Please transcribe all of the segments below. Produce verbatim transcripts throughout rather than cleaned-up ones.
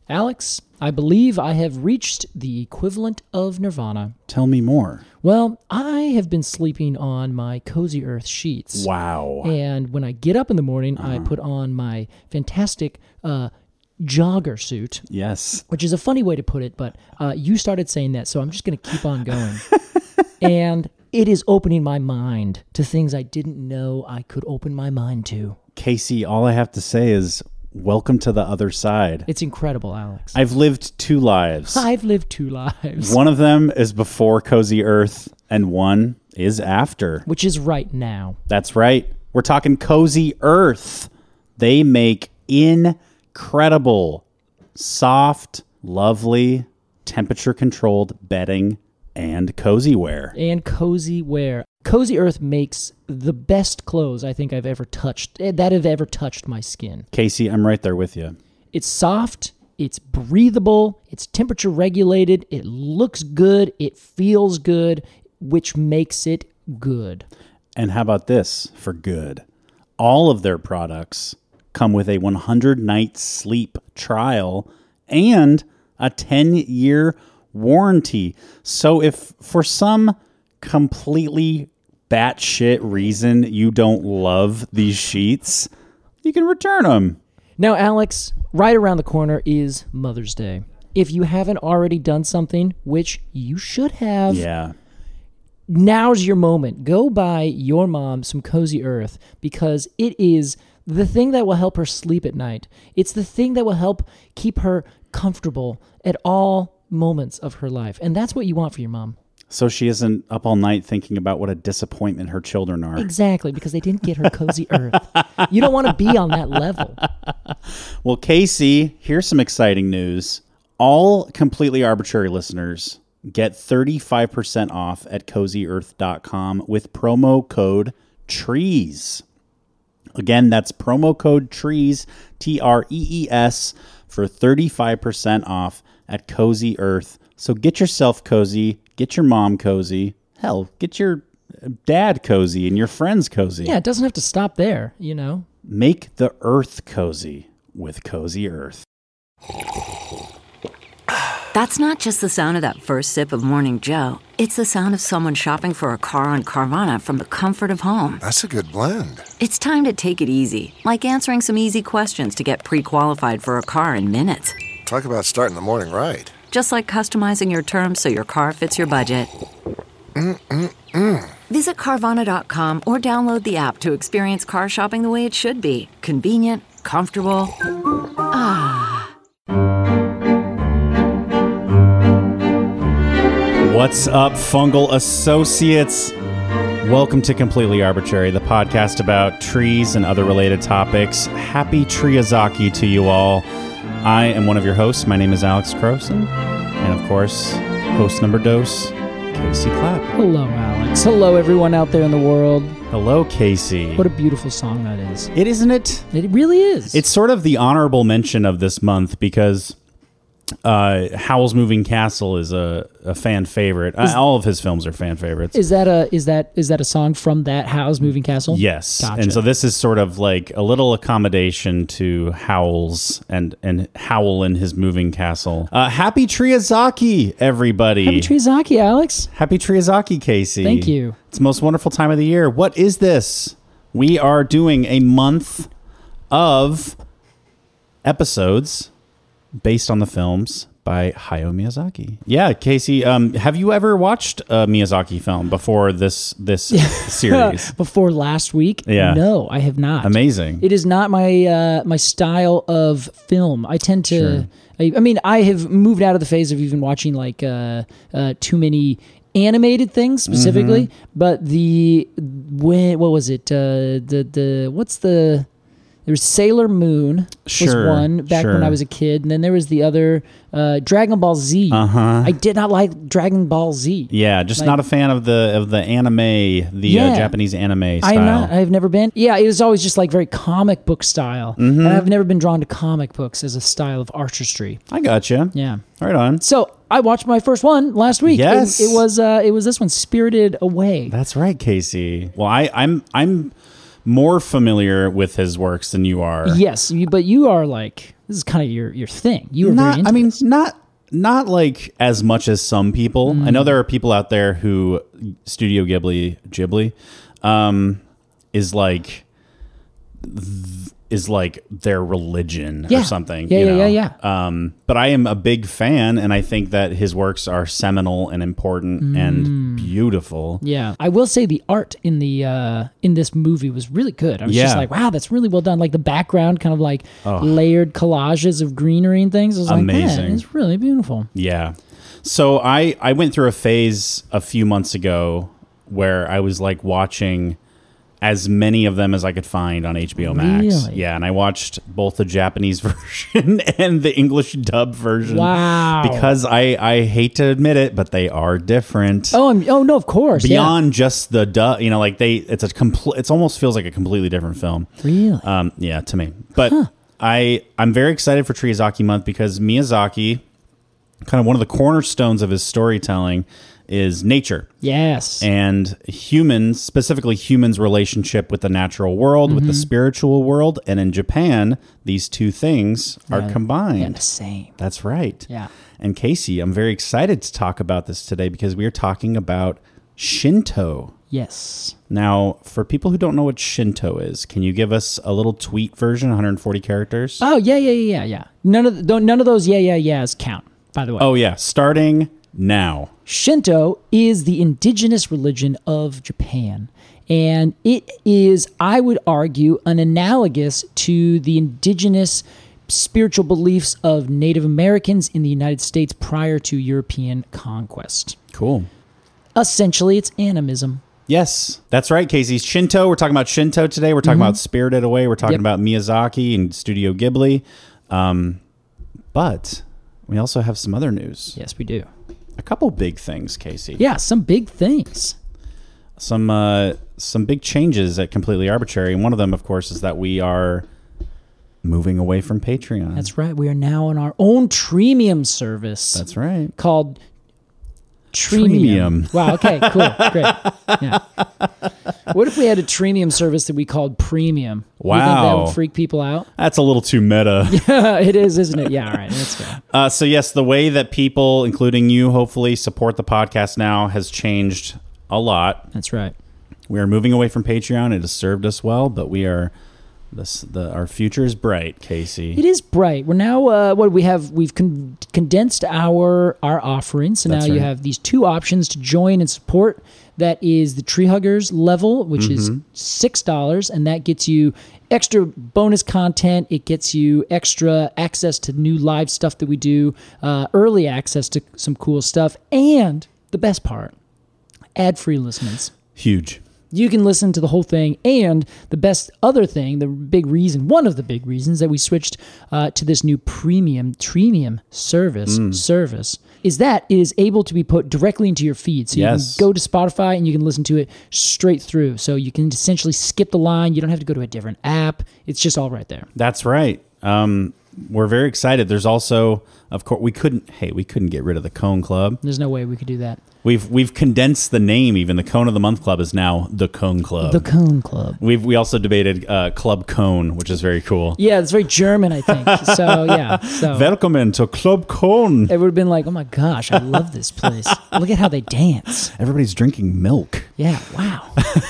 Alex, I believe I have reached the equivalent of nirvana. Tell me more. Well, I have been sleeping on my Cozy Earth sheets. Wow. And when I get up in the morning, uh-huh. I put on my fantastic uh, jogger suit. Yes. Which is a funny way to put it, but uh, you started saying that, so I'm just going to keep on going. And it is opening my mind to things I didn't know I could open my mind to. Casey, all I have to say is welcome to the other side. It's incredible, Alex. I've lived two lives. I've lived two lives. One of them is before Cozy Earth, and one is after. Which is right now. That's right. We're talking Cozy Earth. They make incredible, soft, lovely, temperature-controlled bedding and cozy wear. And cozy wear. Cozy Earth makes the best clothes I think I've ever touched, that have ever touched my skin. Casey, I'm right there with you. It's soft, it's breathable, it's temperature regulated, it looks good, it feels good, which makes it good. And how about this for good? All of their products come with a one hundred night sleep trial and a ten-year warranty. So if for some completely batshit reason you don't love these sheets, you can return them. Now, Alex, right around the corner is Mother's Day. If you haven't already done something, which you should have, yeah, now's your moment. Go buy your mom some Cozy Earth because it is the thing that will help her sleep at night. It's the thing that will help keep her comfortable at all moments of her life. And that's what you want for your mom. So she isn't up all night thinking about what a disappointment her children are. Exactly, because they didn't get her Cozy Earth. You don't want to be on that level. Well, Casey, here's some exciting news. All Completely Arbitrary listeners get thirty-five percent off at cozy earth dot com with promo code TREES. Again, that's promo code TREES, T R E E S, for thirty-five percent off at Cozy Earth. So get yourself cozy, get your mom cozy, hell, get your dad cozy and your friends cozy. Yeah, it doesn't have to stop there, you know. Make the earth cozy with Cozy Earth. That's not just the sound of that first sip of Morning Joe. It's the sound of someone shopping for a car on Carvana from the comfort of home. That's a good blend. It's time to take it easy, like answering some easy questions to get pre-qualified for a car in minutes. Talk about starting the morning right. Just like customizing your terms so your car fits your budget. Mm-mm-mm. Visit Carvana dot com or download the app to experience car shopping the way it should be. Convenient, comfortable. Ah. What's up, Fungal Associates? Welcome to Completely Arbitrary, the podcast about trees and other related topics. Happy Treeazaki to you all. I am one of your hosts. My name is Alex Croson. And of course, host number dos, Casey Clapp. Hello, Alex. Hello, everyone out there in the world. Hello, Casey. What a beautiful song that is. It isn't it? It really is. It's sort of the honorable mention of this month because uh, Howl's Moving Castle is a, a fan favorite. Is, uh, all of his films are fan favorites. Is that a is that is that a song from that Howl's Moving Castle? Yes. Gotcha. And so this is sort of like a little accommodation to Howl's and, and Howl in his moving castle. Uh, happy Treeazaki, everybody. Happy Treeazaki, Alex. Happy Treeazaki, Casey. Thank you. It's the most wonderful time of the year. What is this? We are doing a month of episodes based on the films by Hayao Miyazaki. Yeah, Casey, um, have you ever watched a Miyazaki film before this this series? Before last week? Yeah. No, I have not. Amazing. It is not my uh, my style of film. I tend to... Sure. I, I mean, I have moved out of the phase of even watching like uh, uh, too many animated things specifically, mm-hmm. but the... when what was it? Uh, the the What's the... There's Sailor Moon was sure, one back sure. when I was a kid, and then there was the other uh, Dragon Ball Z. Uh-huh. I did not like Dragon Ball Z. Yeah, just like, not a fan of the of the anime, the yeah, uh, Japanese anime style. I'm not. I've never been. Yeah, it was always just like very comic book style, mm-hmm. and I've never been drawn to comic books as a style of artistry. I gotcha. Yeah, right on. So I watched my first one last week. Yes, it, it was uh, it was this one, Spirited Away. That's right, Casey. Well, I, I'm I'm. more familiar with his works than you are. Yes, you, but you are like, this is kind of your, your thing. You are Not, very into I mean, this. not not like as much as some people. Mm. I know there are people out there who Studio Ghibli, Ghibli, um, is like th- is like their religion Yeah. or something. Yeah, you yeah, know? yeah, yeah. Um, but I am a big fan, and I think that his works are seminal and important Mm. and beautiful. Yeah, I will say the art in the uh, in this movie was really good. I was just Yeah. like, wow, that's really well done. Like the background, kind of like layered collages of greenery and things. I was like, Amazing. man, it's really beautiful. Yeah. So I, I went through a phase a few months ago where I was like watching as many of them as I could find on H B O Max. Really? Yeah, and I watched both the Japanese version and the English dub version. Wow. Because I, I hate to admit it, but they are different. Oh, I'm, oh no, of course. Beyond just the dub, you know, like they, it's a complete. It's almost feels like a completely different film. Yeah. Really? Um, yeah, to me. But I, I'm very excited for Miyazaki Month because Miyazaki, kind of one of the cornerstones of his storytelling, is nature Yes. and humans, specifically humans' relationship with the natural world, with the spiritual world. And in Japan, these two things are Yeah, combined. yeah, the same. That's right. Yeah. And Casey, I'm very excited to talk about this today because we are talking about Shinto. Yes. Now, for people who don't know what Shinto is, can you give us a little tweet version, one hundred forty characters? Oh yeah, yeah, yeah, yeah, yeah. None of the, don't, none of those yeah, yeah, yeahs count. By the way. Oh, yeah. Starting now. Shinto is the indigenous religion of Japan. And it is, I would argue, an analogous to the indigenous spiritual beliefs of Native Americans in the United States prior to European conquest. Cool. Essentially, it's animism. Yes, that's right, Casey. Shinto. We're talking about Shinto today. We're talking about Spirited Away. We're talking Yep. about Miyazaki and Studio Ghibli. Um, but we also have some other news. Yes, we do. A couple big things, Casey. Yeah, some big things. Some uh, some big changes at Completely Arbitrary. And one of them, of course, is that we are moving away from Patreon. That's right. We are now on our own Treemium service. That's right. Called Treemium. Treemium. Wow, okay, cool, great. Yeah. What if we had a Treemium service that we called Premium? You think that Wow. would freak people out? That's a little too meta. It is, isn't it? Yeah, all right, that's fair. Uh, so yes, the way that people, including you, hopefully support the podcast now has changed a lot. That's right. We are moving away from Patreon. It has served us well, but we are this the our future is bright, Casey. It is bright. We're now uh, what we have. We've con- condensed our our offerings, so That's now you right. have these two options to join and support. That is the Tree Huggers level, which is Mm-hmm. six dollars, and that gets you extra bonus content. It gets you extra access to new live stuff that we do, uh, early access to some cool stuff, and the best part, ad-free listenings. Huge. You can listen to the whole thing, and the best other thing, the big reason, one of the big reasons that we switched uh, to this new premium, Treemium service, Mm. service, is that it is able to be put directly into your feed. So Yes. you can go to Spotify and you can listen to it straight through. So you can essentially skip the line. You don't have to go to a different app. It's just all right there. That's right. Um, we're very excited. There's also, of course, we couldn't. Hey, we couldn't get rid of the Cone Club. There's no way we could do that. We've we've condensed the name. Even the Cone of the Month Club is now the Cone Club. The Cone Club. We've we also debated uh, Club Cone, which is very cool. Yeah, it's very German, I think. So, yeah. So Welcome to Club Cone. it would have been like, oh my gosh, I love this place. Look at how they dance. Everybody's drinking milk. Yeah, wow.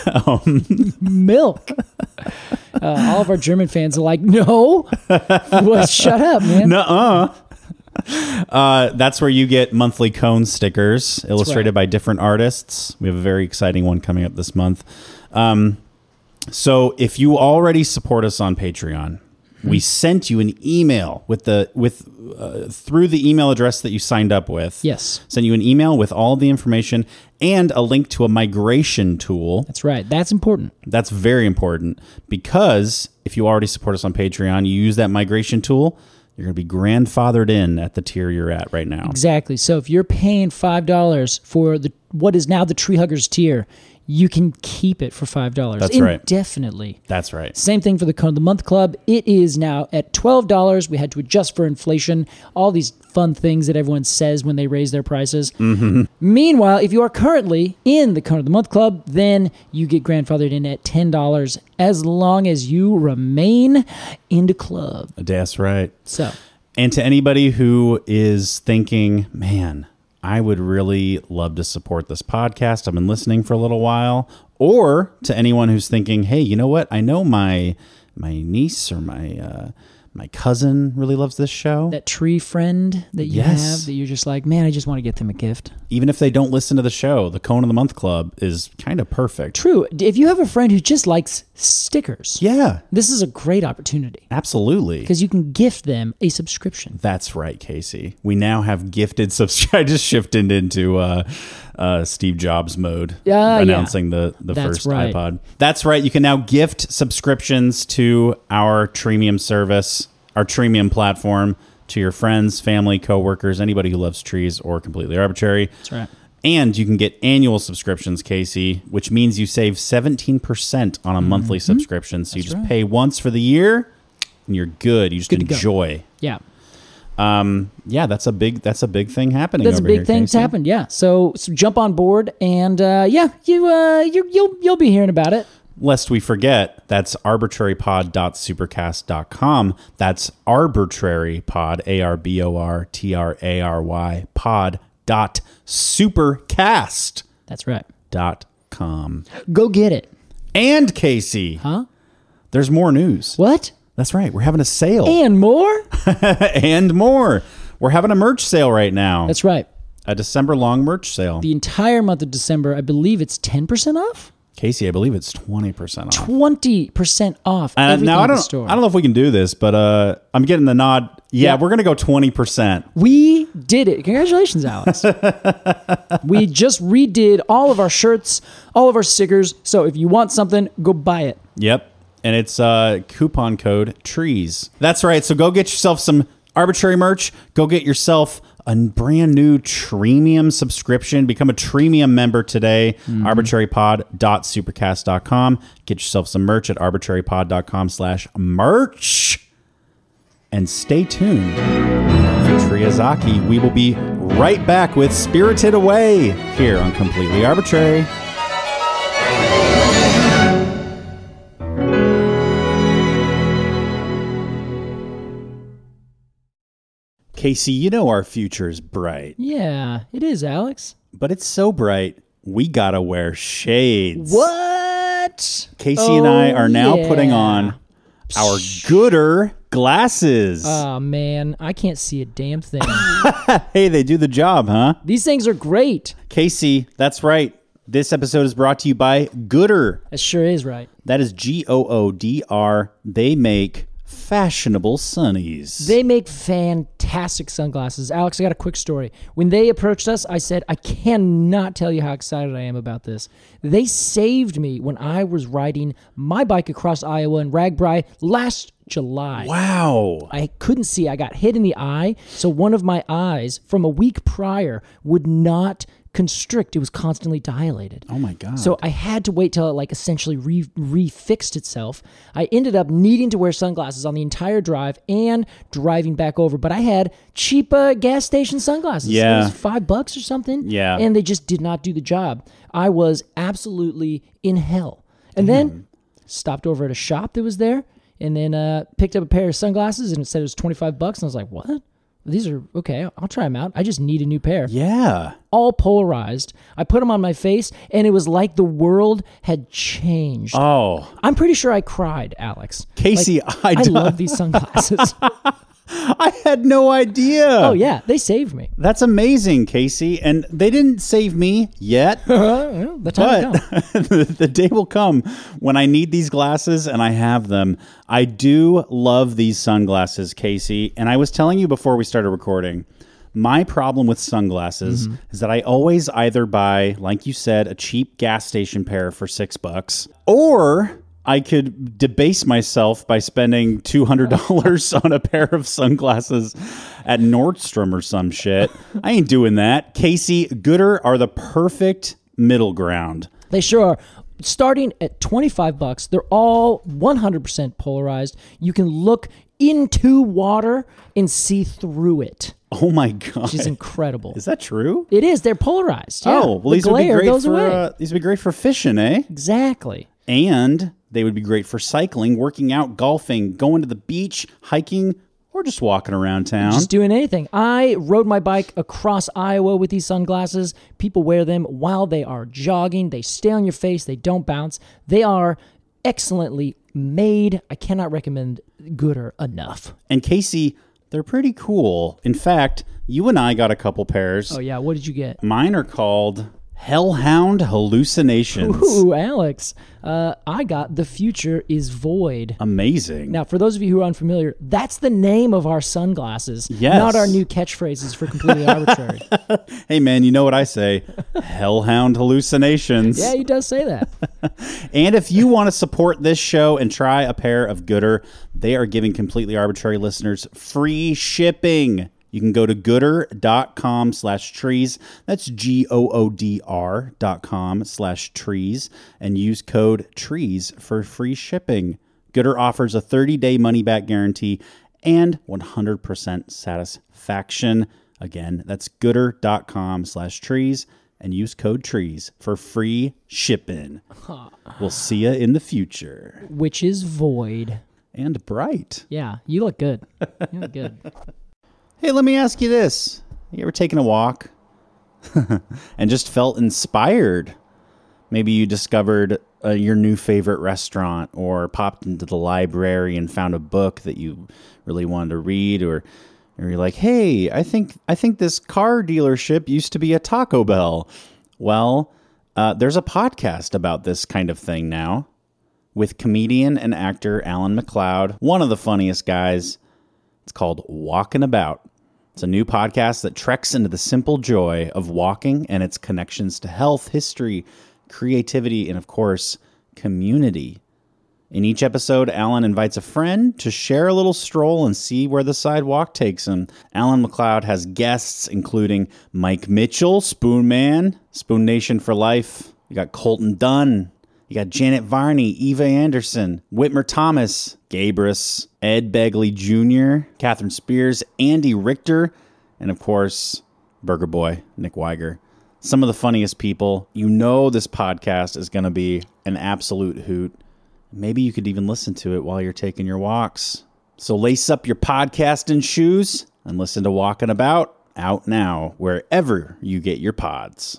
Milk. Uh, all of our German fans are like, no. Well, shut up, man. Nuh-uh. Uh, that's where you get monthly Cone stickers illustrated right. by different artists. We have a very exciting one coming up this month. Um, so if you already support us on Patreon, we sent you an email with the with uh, through the email address that you signed up with. Yes. Sent you an email with all the information and a link to a migration tool. That's right. That's important. That's very important because if you already support us on Patreon, you use that migration tool, you're going to be grandfathered in at the tier you're at right now. Exactly. So if you're paying five dollars for the what is now the Tree Huggers tier, you can keep it for five dollars. That's right. Indefinitely. That's right. Same thing for the Cone of the Month Club. It is now at twelve dollars. We had to adjust for inflation. All these fun things that everyone says when they raise their prices. Mm-hmm. Meanwhile, if you are currently in the Cone of the Month Club, then you get grandfathered in at ten dollars as long as you remain in the club. That's right. So, and to anybody who is thinking, man, I would really love to support this podcast. I've been listening for a little while. Or to anyone who's thinking, hey, you know what? I know my my niece or my uh, my cousin really loves this show. that tree friend that you Yes. have that you're just like, man, I just want to get them a gift. Even if they don't listen to the show, the Cone of the Month Club is kind of perfect. True. If you have a friend who just likes stickers, Yeah, this is a great opportunity absolutely. because you can gift them a subscription. That's right, Casey. We now have gifted subs. I just shifted into uh, uh, Steve Jobs mode, Yeah, announcing the, the That's first right. iPod. That's right. You can now gift subscriptions to our Treemium service, our Treemium platform, to your friends, family, coworkers, anybody who loves trees or Completely Arbitrary. That's right. And you can get annual subscriptions, Casey, which means you save seventeen percent on a monthly subscription. So you just Mm-hmm. right. pay once for the year and you're good. You just Good to go. enjoy. Yeah. Um, yeah, that's a big that's a big thing happening. That's a over big here, thing Casey. to happen. Yeah. So, so jump on board and uh, yeah, you uh, you you'll you'll be hearing about it. Lest we forget, that's arbitrarypod dot supercast dot com. That's arbitrarypod, A R B O R T R A R Y, pod dot supercast That's right. dot com. Go get it. And Casey, Huh? there's more news. What? That's right. We're having a sale And more? and more. We're having a merch sale right now. That's right. A December long merch sale. The entire month of December, I believe it's ten percent off? Casey, I believe it's twenty percent off. twenty percent off Uh, everything now I in the don't. store. I don't know if we can do this, but uh, I'm getting the nod. Yeah, Yeah. we're gonna go twenty percent. We did it. Congratulations, Alex. We just redid all of our shirts, all of our stickers. So if you want something, go buy it. Yep, and it's uh, coupon code trees. That's right. So go get yourself some arbitrary merch. Go get yourself a brand new Treemium subscription. Become a Treemium member today. Mm-hmm. arbitrarypod dot supercast dot com. Get yourself some merch at arbitrarypod dot com slash merch. And stay tuned for Triazaki. We will be right back with Spirited Away here on Completely Arbitrary. Casey, you know our future is bright, Yeah, it is, Alex. but it's so bright, we gotta wear shades. What? Casey and I Oh, are now yeah. putting on our gooder glasses. Oh, man. I can't see a damn thing. Hey, they do the job, huh? These things are great. Casey, that's right. This episode is brought to you by Gooder. That sure is right. That is G O O D R. They make fashionable sunnies. They make fantastic sunglasses. Alex, I got a quick story. When they approached us, I said, I cannot tell you how excited I am about this. They saved me when I was riding my bike across Iowa in Ragbri last July. Wow. I couldn't see. I got hit in the eye. So one of my eyes from a week prior would not constrict. It was constantly dilated. Oh my God. So I had to wait till it like essentially re- refixed itself. I ended up needing to wear sunglasses on the entire drive and driving back over. But I had cheap uh, gas station sunglasses. Yeah. It was five bucks or something. Yeah. And they just did not do the job. I was absolutely in hell. And then stopped over at a shop that was there and then uh, picked up a pair of sunglasses and it said it was twenty-five bucks. And I was like, what? These are okay. I'll try them out. I just need a new pair. Yeah. All polarized. I put them on my face, and it was like the world had changed. Oh, I'm pretty sure I cried, Alex. Casey, Like, I I do- love these sunglasses. I had no idea. Oh yeah, they saved me. That's amazing, Casey. And they didn't save me yet. Well, the time will But come. the, the day will come when I need these glasses and I have them. I do love these sunglasses, Casey. And I was telling you before we started recording, my problem with sunglasses Mm-hmm. is that I always either buy, like you said, a cheap gas station pair for six bucks, or I could debase myself by spending two hundred dollars on a pair of sunglasses at Nordstrom or some shit. I ain't doing that. Casey, Goodr are the perfect middle ground. They sure are. Starting at twenty-five bucks, they're all one hundred percent polarized. You can look into water and see through it. Oh my God. Which is incredible. Is that true? It is. They're polarized. Yeah. Oh, well, the these would be glare great goes for away. uh, these would be great for fishing, eh? Exactly. And they would be great for cycling, working out, golfing, going to the beach, hiking, or just walking around town. Just doing anything. I rode my bike across Iowa with these sunglasses. People wear them while they are jogging. They stay on your face. They don't bounce. They are excellently made. I cannot recommend Goodr enough. And Casey, they're pretty cool. In fact, you and I got a couple pairs. Oh, yeah. What did you get? Mine are called Hellhound Hallucinations. Ooh, Alex. Uh, I got The Future is Void. Amazing. Now, for those of you who are unfamiliar, that's the name of our sunglasses, Yes. not our new catchphrases for Completely Arbitrary. Hey, man, you know what I say? Hellhound Hallucinations. Yeah, he does say that. And if you want to support this show and try a pair of Goodr, they are giving Completely Arbitrary listeners free shipping. You can go to goodr.com slash trees. That's G O O D R dot com slash trees and use code trees for free shipping. Goodr offers a thirty-day money-back guarantee and one hundred percent satisfaction. Again, that's goodr.com slash trees and use code trees for free shipping. We'll see you in the future. Which is void. And bright. Yeah, you look good. You look good. Hey, let me ask you this. You ever taken a walk and just felt inspired? Maybe you discovered uh, your new favorite restaurant or popped into the library and found a book that you really wanted to read, or, or you're like, hey, I think I think this car dealership used to be a Taco Bell. Well, uh, there's a podcast about this kind of thing now with comedian and actor Alan McLeod, one of the funniest guys. It's called Walking About. It's a new podcast that treks into the simple joy of walking and its connections to health, history, creativity, and of course, community. In each episode, Alan invites a friend to share a little stroll and see where the sidewalk takes him. Alan McLeod has guests including Mike Mitchell, Spoon Man, Spoon Nation for life. You got Colton Dunn. You got Janet Varney, Eva Anderson, Whitmer Thomas, Gabrus, Ed Begley Junior, Catherine Spears, Andy Richter, and of course, Burger Boy, Nick Weiger. Some of the funniest people. You know this podcast is going to be an absolute hoot. Maybe you could even listen to it while you're taking your walks. So lace up your podcasting shoes and listen to Walking About, out now, wherever you get your pods.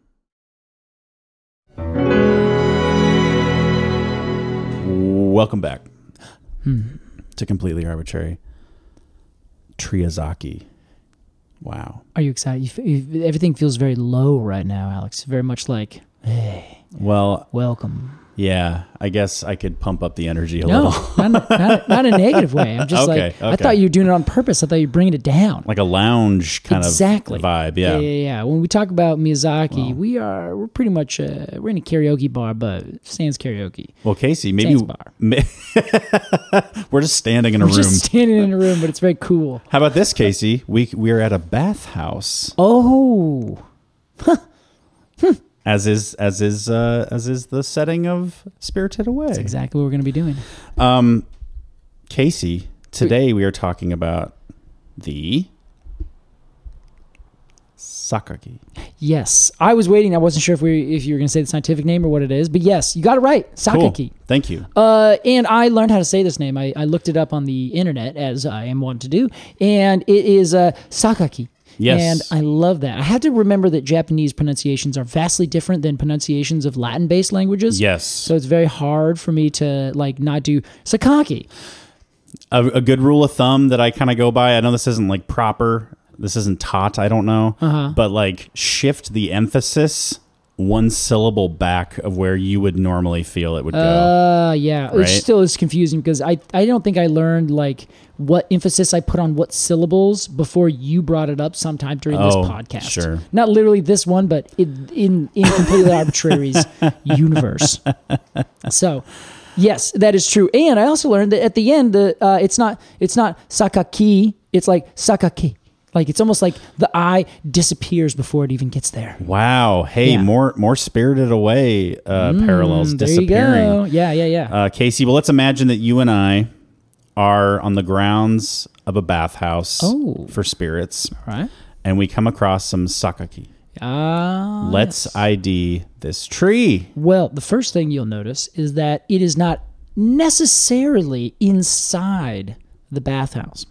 Welcome back Hmm. to Completely Arbitrary. Triazaki. Wow. Are you excited? You, f- you, everything feels very low right now, Alex. Very much like, hey, Well, welcome. yeah, I guess I could pump up the energy a No, little. not, not, not in a negative way. I'm just Okay, like, I okay. thought you were doing it on purpose. I thought you were bringing it down. Like a lounge kind Exactly. of vibe. Yeah. Yeah, yeah, yeah. When we talk about Miyazaki, we are we're pretty much uh, we're in a karaoke bar, but Sans karaoke. Well, Casey, maybe Sans bar. ma- we're just standing in a We're room. just standing in a room, but it's very cool. How about this, Casey? We we're at a bathhouse, Oh, as is as is uh, as is the setting of Spirited Away. that's exactly what we're going to be doing. Um, Casey, today we are talking about the sakaki. Yes, I was waiting. I wasn't sure if we if you were going to say the scientific name or what it is, but yes, you got it right. Cool. Sakaki. Thank you. Uh, and I learned how to say this name. I, I looked it up on the internet, as I am wont to do, and it is uh, Sakaki. Yes. And I love that. I have to remember that Japanese pronunciations are vastly different than pronunciations of Latin-based languages. Yes. So it's very hard for me to like not do Sakaki. A, a good rule of thumb that I kind of go by. I know this isn't like proper. This isn't taught. I don't know. Uh-huh. But like shift the emphasis one syllable back of where you would normally feel it would go. Uh, yeah. Right? It still is confusing because I, I don't think I learned like what emphasis I put on what syllables before you brought it up sometime during this Oh, podcast. sure. Not literally this one, but in in, in Completely Arbitrary's universe. So, Yes, that is true. And I also learned that at the end, the uh, it's not it's not sakaki. It's like sakaki. Like it's almost like the eye disappears before it even gets there. Wow. Hey, Yeah. more more Spirited Away uh, parallels There you disappearing. go. Yeah, yeah, yeah. Uh, Casey, well, let's imagine that you and I are on the grounds of a bathhouse Oh. for spirits, All right. and we come across some sakaki. Ah. Let's yes. I D this tree. Well, the first thing you'll notice is that it is not necessarily inside the bathhouse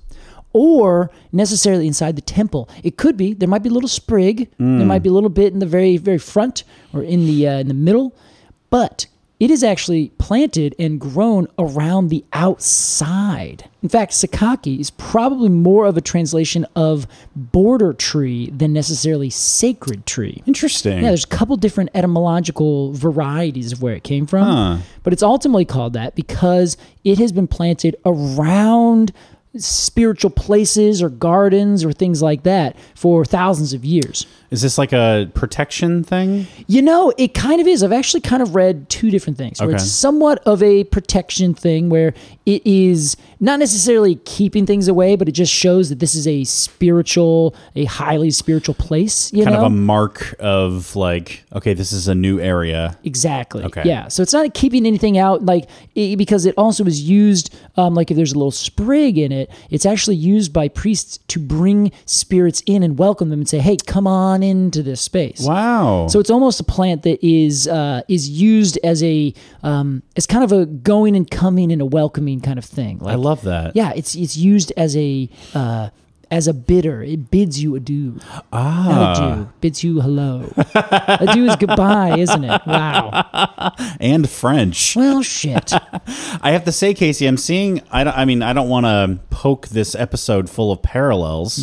or necessarily inside the temple. It could be. There might be a little sprig. There might be a little bit in the very, very front or in the uh, in the middle. But it is actually planted and grown around the outside. In fact, sakaki is probably more of a translation of border tree than necessarily sacred tree. Interesting. Yeah, there's a couple different etymological varieties of where it came from, Huh. but it's ultimately called that because it has been planted around spiritual places or gardens or things like that for thousands of years. Is this like a protection thing? You know, it kind of is. I've actually kind of read two different things where Okay. it's somewhat of a protection thing where it is not necessarily keeping things away, but it just shows that this is a spiritual, a highly spiritual place, you Kind know? of a mark of like, okay, this is a new area. Exactly. Okay. Yeah. So it's not keeping anything out, like it, because it also is used, um, like if there's a little sprig in it, it's actually used by priests to bring spirits in and welcome them and say, "Hey, come on into this space." Wow. So it's almost a plant that is uh, is used as a um, as kind of a going and coming and a welcoming kind of thing. Like, I love that. Yeah, it's it's used as a uh, as a bidder. It bids you adieu. Ah. Adieu. Bids you hello. Adieu is goodbye, isn't it? Wow. And French. Well, shit. I have to say, Casey, I'm seeing. I, don't, I mean, I don't want to poke this episode full of parallels.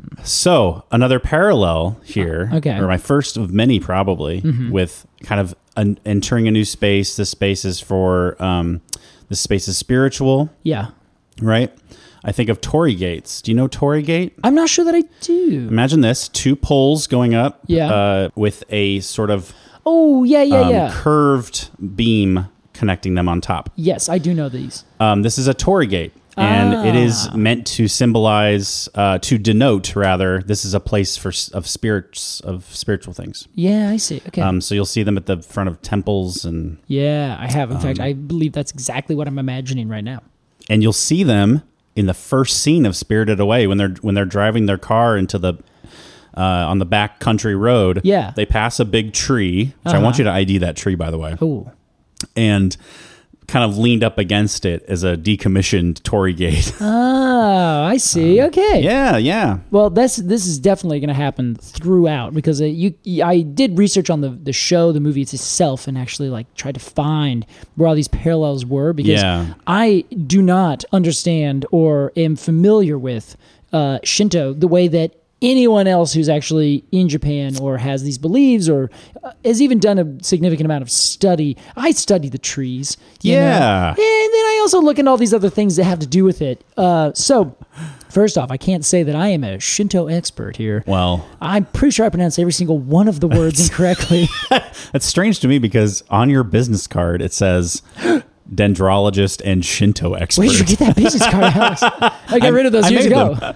So another parallel here, Okay. or my first of many, probably, with kind of an, entering a new space. This space is for um, this space is spiritual, Yeah. right? I think of Torii Gates. Do you know Torii Gate? I'm not sure that I do. Imagine this: two poles going up, Yeah. uh, with a sort of Oh, yeah, yeah, um, yeah. curved beam connecting them on top. Yes, I do know these. Um, this is a Torii Gate, and it is Ah. meant to symbolize, uh, to denote rather, this is a place for s- of spirits of spiritual things. Yeah, I see. Okay. Um, so you'll see them at the front of temples, and yeah, I have. In Um, fact, I believe that's exactly what I'm imagining right now. and you'll see them in the first scene of Spirited Away when they're when they're driving their car into the uh, on the back country road. Yeah. they pass a big tree, which I want you to I D that tree, by the way, Oh, and kind of leaned up against it as a decommissioned Torii Gate. oh, I see. Okay. yeah, yeah. Well, this this is definitely going to happen throughout because uh, you, I did research on the the show, the movie itself, and actually like tried to find where all these parallels were because Yeah. I do not understand or am familiar with uh, Shinto the way that anyone else who's actually in Japan or has these beliefs or uh, has even done a significant amount of study. I study the trees. you know? Yeah. And then I also look into all these other things that have to do with it. Uh, so, first off, I can't say that I am a Shinto expert here. Well, I'm pretty sure I pronounced every single one of the words incorrectly. that's strange to me because on your business card it says dendrologist and Shinto expert. Where did you get that business card, Alex? I got rid of those I years made ago.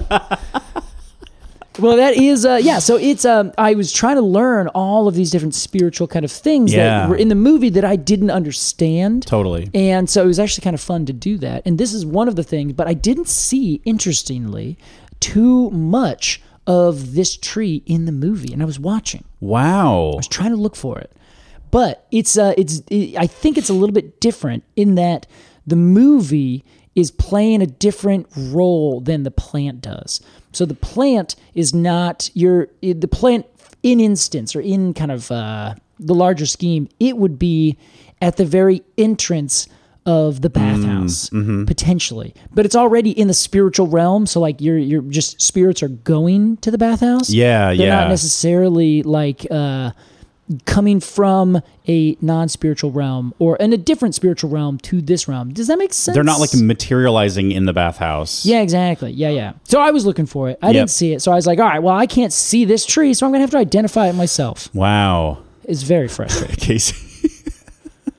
Well, that is, uh, yeah, so it's, um, I was trying to learn all of these different spiritual kind of things Yeah. that were in the movie that I didn't understand. Totally. And so it was actually kind of fun to do that. And this is one of the things, but I didn't see, interestingly, too much of this tree in the movie. And I was watching. Wow. I was trying to look for it. But it's, uh, it's, it, I think it's a little bit different in that the movie is playing a different role than the plant does. So the plant is not your, the plant in instance or in kind of uh, the larger scheme, it would be at the very entrance of the bathhouse, potentially. But it's already in the spiritual realm. So like you're, you're just, spirits are going to the bathhouse. Yeah, They're yeah. not necessarily like, uh, coming from a non-spiritual realm or in a different spiritual realm to this realm. Does that make sense? They're not like materializing in the bathhouse. Yeah, exactly. Yeah, yeah. So I was looking for it. I Yep. didn't see it. So I was like, all right, well, I can't see this tree, so I'm going to have to identify it myself. Wow. It's very frustrating. Casey.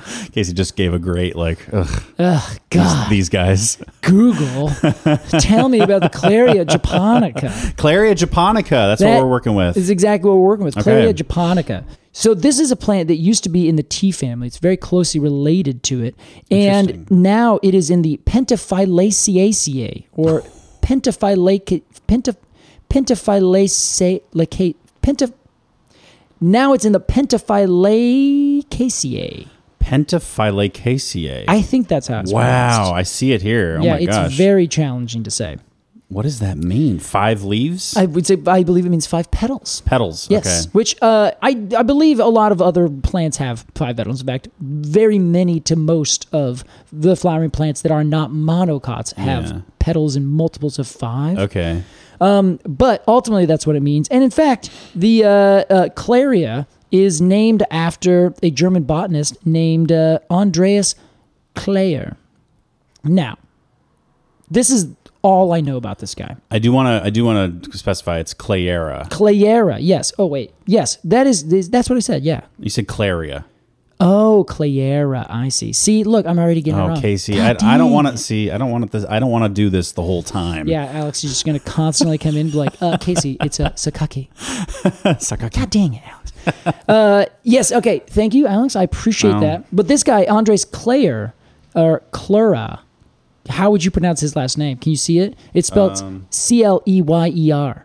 Casey just gave a great, like, ugh, Ugh, God. these guys. Google. Tell me about the Claria japonica. Claria japonica. That's That what we're working with. is exactly what we're working with. Okay. Claria japonica. So this is a plant that used to be in the tea family. It's very closely related to it. And now it is in the Pentaphylaceaceae or Pentaphylaceae. Penta, Pentaphylaceae. Penta, now it's in the Pentaphylaceae. Pentaphylaceae. I think that's how it's Wow, pronounced. I see it here. Oh yeah, my it's gosh. very challenging to say. What does that mean? Five leaves? I would say I believe it means five petals. Petals. Yes, Okay. which uh, I I believe a lot of other plants have five petals. In fact, very many to most of the flowering plants that are not monocots have Yeah. petals in multiples of five. Okay. But ultimately, that's what it means. And in fact, the uh, uh, Claria is named after a German botanist named uh, Andreas Klayer. Now, this is all I know about this guy. I do want to. I do want to specify. It's Clayera. Clayera, yes. Oh wait, yes. That is that's what I said. Yeah. You said Claria. Oh, Clayera. I see. See, look, I'm already getting it Oh, wrong. Casey, I, God I don't dang want to it. see. I don't want to. I don't want to do this the whole time. Yeah, Alex is just going to constantly come in and be like, uh, Casey, it's a Sakaki. Sakaki. God dang it, Alex. uh, yes, okay. Thank you, Alex. I appreciate Wow. that. But this guy, Andres Clayer, or Clera, how would you pronounce his last name? Can you see it? It's spelled Um, C L E Y E R.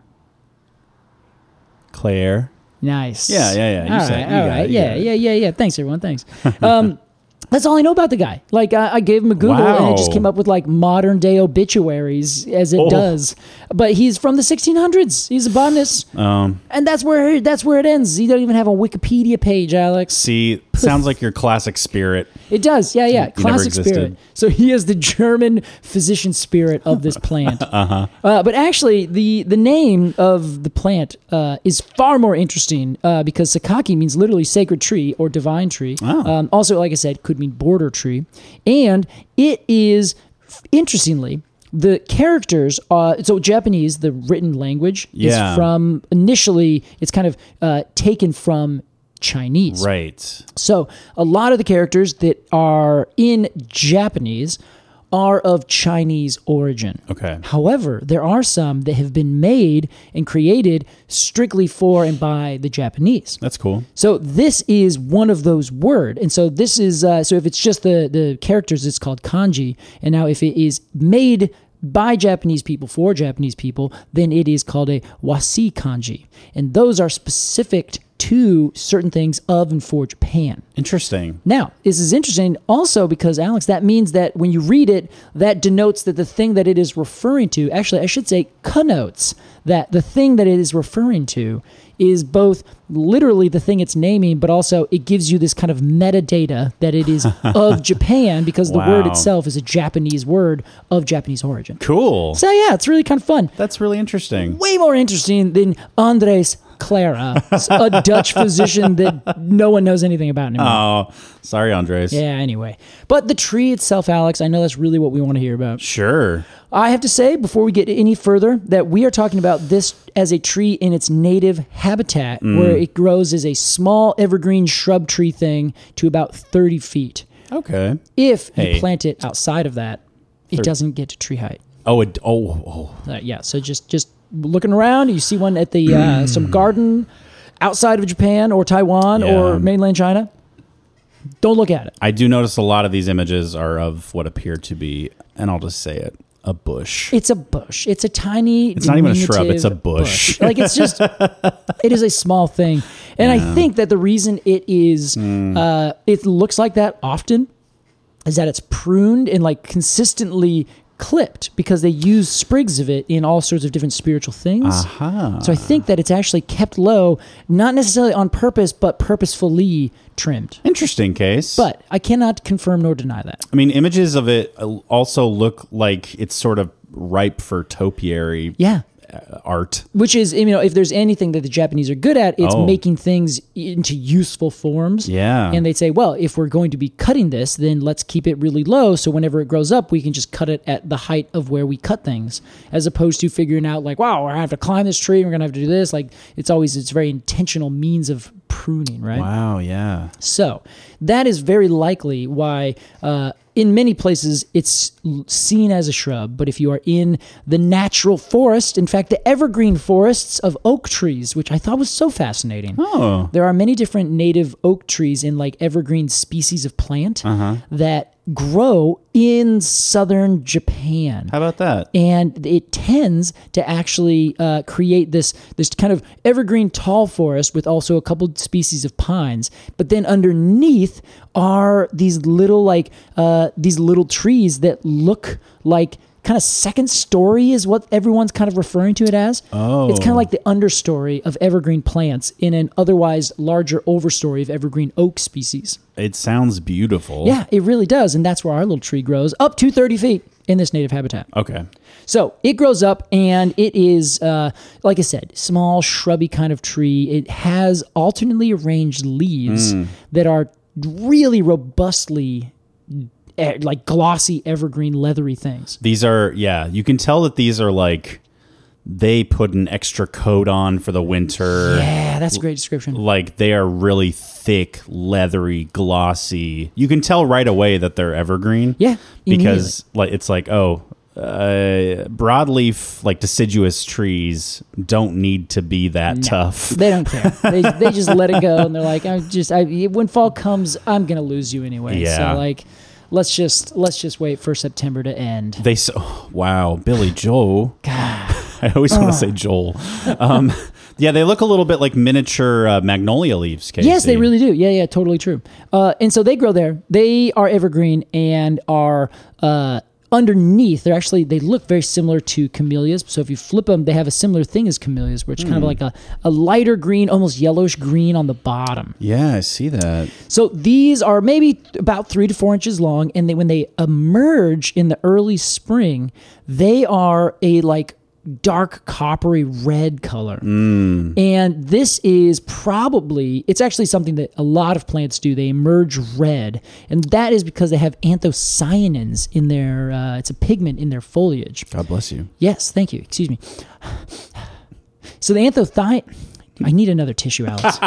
Claire. Nice. Yeah, yeah, yeah. You all said- right, you all got right. it, you Yeah, got it. yeah, yeah, yeah. Thanks, everyone. Thanks. Um, that's all I know about the guy. Like, I, I gave him a Google, and it just Wow. came up with like modern day obituaries, as it Oh. does. But he's from the sixteen hundreds. He's a botanist, Um. and that's where that's where it ends. He doesn't even have a Wikipedia page, Alex. See, sounds like your classic spirit. It does, yeah, yeah. never Classic existed. spirit. So he is the German physician spirit of this plant. uh-huh. uh, but actually, the the name of the plant uh, is far more interesting uh, because Sakaki means literally sacred tree or divine tree. Oh. Um, also, like I said, could mean border tree, and it is f- interestingly. The characters, uh, so Japanese, the written language Yeah. is from initially. It's kind of uh, taken from Chinese. Right. So a lot of the characters that are in Japanese are of Chinese origin. Okay. However, there are some that have been made and created strictly for and by the Japanese. That's cool. So this is one of those words. And so this is, uh, so if it's just the, the characters, it's called kanji. And now if it is made by Japanese people for Japanese people, then it is called a wasi kanji. And those are specific to certain things of and for Japan. Interesting. Now, this is interesting also because, Alex, that means that when you read it, that denotes that the thing that it is referring to, actually, I should say connotes that the thing that it is referring to is both literally the thing it's naming, but also it gives you this kind of metadata that it is of Japan because the word Wow. itself is a Japanese word of Japanese origin. Cool. So, yeah, it's really kind of fun. That's really interesting. Way more interesting than Andres Clara, a Dutch physician that no one knows anything about anymore. Oh, sorry, Andres. Yeah, anyway. But the tree itself, Alex, I know that's really what we want to hear about. Sure. I have to say, before we get any further, that we are talking about this as a tree in its native habitat, where it grows as a small evergreen shrub tree thing to about thirty feet. Okay. If Hey. you plant it outside of that, it doesn't get to tree height. Oh, it, oh, oh. Uh, yeah, so just just looking around, you see one at the uh, some garden outside of Japan or Taiwan Yeah. or mainland China. Don't look at it. I do notice a lot of these images are of what appear to be, and I'll just say it, a bush. It's a bush. It's a tiny. It's not even a shrub, diminutive it's a bush. Like it's just, it is a small thing, and I think that the reason it is, Hmm. uh, it looks like that often, is that it's pruned and like consistently clipped because they use sprigs of it in all sorts of different spiritual things. Aha. So I think that it's actually kept low, not necessarily on purpose, but purposefully trimmed. Interesting case. But I cannot confirm nor deny that. I mean, images of it also look like it's sort of ripe for topiary Yeah. art. Which is, you know, if there's anything that the Japanese are good at, it's Oh. making things into useful forms. Yeah. And they'd say, well, if we're going to be cutting this, then let's keep it really low. So whenever it grows up, we can just cut it at the height of where we cut things, as opposed to figuring out like, wow, we're going to have to climb this tree. We're going to have to do this. Like it's always, it's very intentional means of pruning, right? Wow, yeah. So that is very likely why uh, in many places it's seen as a shrub. But if you are in the natural forest, in fact, the evergreen forests of oak trees, which I thought was so fascinating. Oh. There are many different native oak trees in like evergreen species of plant Uh-huh. that grow in southern Japan. How about that? And it tends to actually uh, create this this kind of evergreen tall forest with also a couple species of pines. But then underneath are these little like uh, these little trees that look like kind of second story is what everyone's kind of referring to it as. Oh. It's kind of like the understory of evergreen plants in an otherwise larger overstory of evergreen oak species. It sounds beautiful. Yeah, it really does. And that's where our little tree grows, up to thirty feet in this native habitat. Okay. So it grows up and it is, uh, like I said, small, shrubby kind of tree. It has alternately arranged leaves that are really robustly eh, like glossy, evergreen, leathery things. These are, yeah, you can tell that these are like, they put an extra coat on for the winter. Yeah, that's a great description. Like they are really thick, leathery, glossy. You can tell right away that they're evergreen. Yeah, because like it's like oh, uh, broadleaf like deciduous trees don't need to be that tough. They don't care. They, they just let it go, and they're like, "I'm just I, when fall comes, I'm gonna lose you anyway." Yeah. So like, let's just let's just wait for September to end. They so oh, wow, Billy Joel. God. I always want to say Joel. Um, yeah, they look a little bit like miniature uh, magnolia leaves, Casey. Yes, they really do. Yeah, yeah, totally true. Uh, and so they grow there. They are evergreen and are uh, underneath. They're actually, they look very similar to camellias. So if you flip them, they have a similar thing as camellias, which is kind of like a, a lighter green, almost yellowish green on the bottom. Yeah, I see that. So these are maybe about three to four inches long. And they, when they emerge in the early spring, they are a like dark coppery red color. Mm. And this is probably, it's actually something that a lot of plants do. They emerge red. And that is because they have anthocyanins in their, uh, it's a pigment in their foliage. God bless you. Yes, thank you. Excuse me. So the anthocyan, I need another tissue, Alex.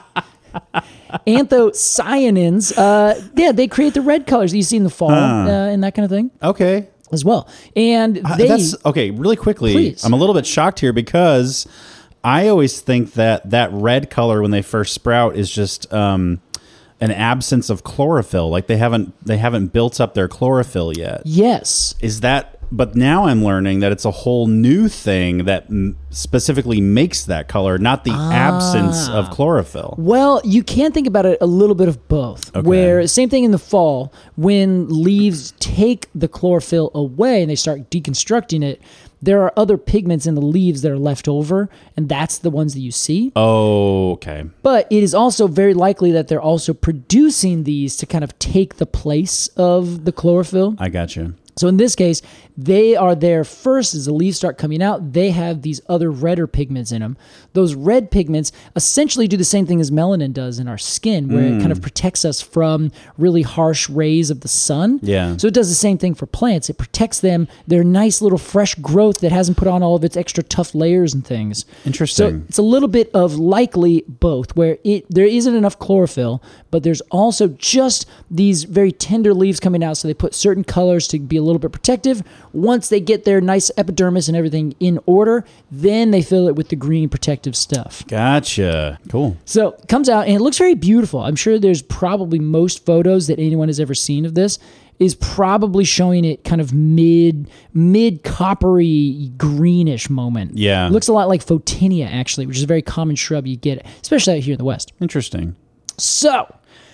Anthocyanins, uh, yeah, they create the red colors that you see in the fall uh, and that kind of thing Okay. as well. And Uh, they, That's okay. Really quickly, Please. I'm a little bit shocked here because I always think that that red color when they first sprout is just um, an absence of chlorophyll. Like they haven't they haven't built up their chlorophyll yet. yes. Is that? But now I'm learning that it's a whole new thing that m- specifically makes that color, not the absence of chlorophyll. Well, you can think about it a little bit of both. Okay. Where same thing in the fall, when leaves take the chlorophyll away and they start deconstructing it, there are other pigments in the leaves that are left over, and that's the ones that you see. Oh, okay. But it is also very likely that they're also producing these to kind of take the place of the chlorophyll. I got you. So in this case, they are there first as the leaves start coming out. They have these other redder pigments in them. Those red pigments essentially do the same thing as melanin does in our skin, where it kind of protects us from really harsh rays of the sun. Yeah. So it does the same thing for plants. It protects them, their nice little fresh growth that hasn't put on all of its extra tough layers and things. Interesting. So it's a little bit of likely both, where it there isn't enough chlorophyll, but there's also just these very tender leaves coming out, so they put certain colors to be a little bit protective. Once they get their nice epidermis and everything in order, then they fill it with the green protective stuff. Gotcha. Cool. So it comes out and it looks very beautiful. I'm sure there's probably most photos that anyone has ever seen of this is probably showing it kind of mid mid coppery greenish moment. Yeah. It looks a lot like Photinia actually, which is a very common shrub you get, especially out here in the West. Interesting. So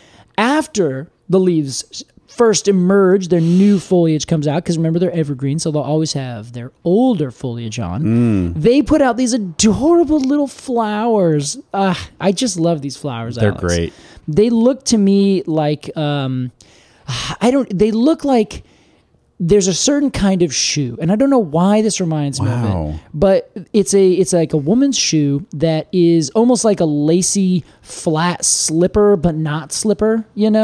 after the leaves first emerge, their new foliage comes out, because remember, they're evergreen, so they'll always have their older foliage on. Mm. They put out these adorable little flowers. Uh, I just love these flowers, They're Alex. great. They look to me like, um, I don't, they look like there's a certain kind of shoe, and I don't know why this reminds me of Wow. it, but it's a it's like a woman's shoe that is almost like a lacy flat slipper, but not slipper, you know?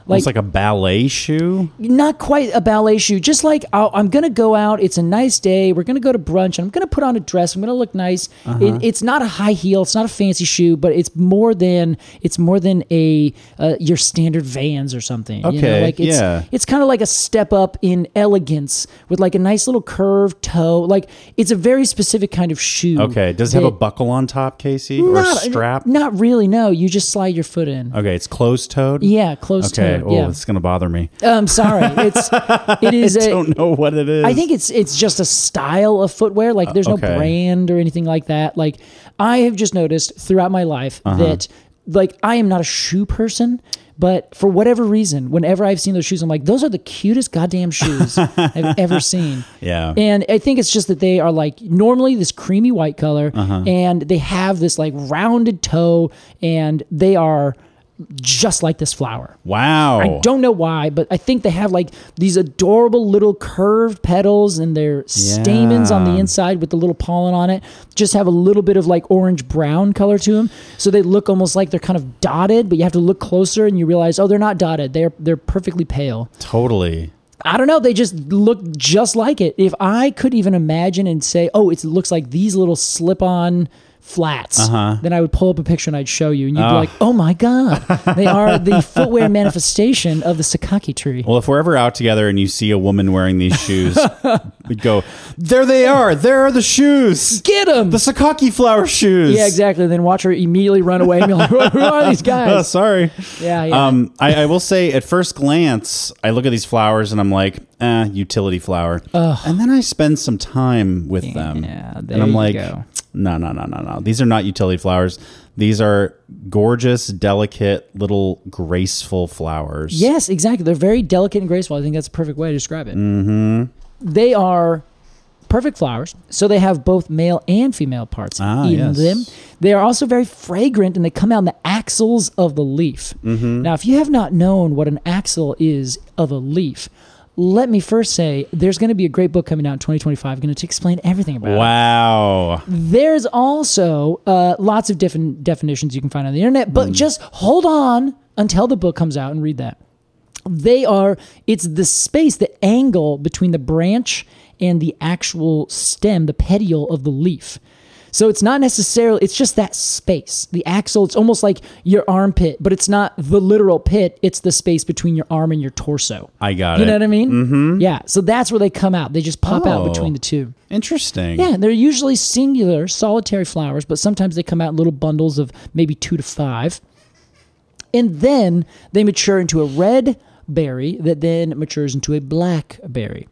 It's like a ballet shoe. Not quite a ballet shoe. Just like I'll, I'm going to go out. It's a nice day. We're going to go to brunch. And I'm going to put on a dress. I'm going to look nice. Uh-huh. It, it's not a high heel. It's not a fancy shoe, but it's more than it's more than a uh, your standard Vans or something. Okay, you know? Like it's, yeah. It's kind of like a step up in elegance with like a nice little curved toe. Like it's a very specific kind of shoe. Okay. Does it have a that- buckle on top, Casey, or not, a strap? Not really. No, you just slide your foot in. Okay, it's closed-toed. Yeah, closed Okay. toe. Oh, yeah. it's gonna bother me. I'm sorry. It's it is I a. don't know what it is. I think it's it's just a style of footwear. Like there's no okay. brand or anything like that. Like I have just noticed throughout my life Uh-huh. that like I am not a shoe person, but for whatever reason, whenever I've seen those shoes, I'm like, those are the cutest goddamn shoes I've ever seen. Yeah. And I think it's just that they are like normally this creamy white color, Uh-huh. and they have this like rounded toe, and they are just like this flower. Wow. I don't know why, but I think they have like these adorable little curved petals, and their stamens on the Yeah. inside with the little pollen on it just have a little bit of like orange brown color to them. So they look almost like they're kind of dotted, but you have to look closer and you realize, oh, they're not dotted. They're they're perfectly pale. Totally. I don't know. They just look just like it. If I could even imagine and say, oh, it looks like these little slip-on flats, Uh-huh. then I would pull up a picture and I'd show you, and you'd be Oh. like, oh my God, they are the footwear manifestation of the Sakaki tree. Well, if we're ever out together and you see a woman wearing these shoes, we'd go, there they are. There are the shoes. Get them! The Sakaki flower shoes. Yeah, exactly. Then watch her immediately run away and be like, who are these Oh, guys? sorry. Yeah, yeah. Um, I, I will say, at first glance, I look at these flowers and I'm like, eh, utility flower. And then I spend some time with them. Yeah, there and I'm you like, go. no, no, no, no, no. These are not utility flowers. These are gorgeous, delicate, little graceful flowers. Yes, exactly. They're very delicate and graceful. I think that's a perfect way to describe it. Mm-hmm. They are perfect flowers, so they have both male and female parts Ah, in yes. them. They are also very fragrant, and they come out in the axils of the leaf. Mm-hmm. Now, if you have not known what an axil is of a leaf, let me first say there's going to be a great book coming out in twenty twenty-five going to explain everything about it. Wow. There's also uh, lots of different definitions you can find on the internet, but Mm. just hold on until the book comes out and read that. They are, it's the space, the angle between the branch and the actual stem, the petiole of the leaf. So it's not necessarily, it's just that space. The axil, it's almost like your armpit, but it's not the literal pit. It's the space between your arm and your torso. I got You it. know what I mean? Mm-hmm. Yeah. So that's where they come out. They just pop out Oh. between the two. Interesting. Yeah, they're usually singular, solitary flowers, but sometimes they come out in little bundles of maybe two to five. And then they mature into a red berry that then matures into a black berry.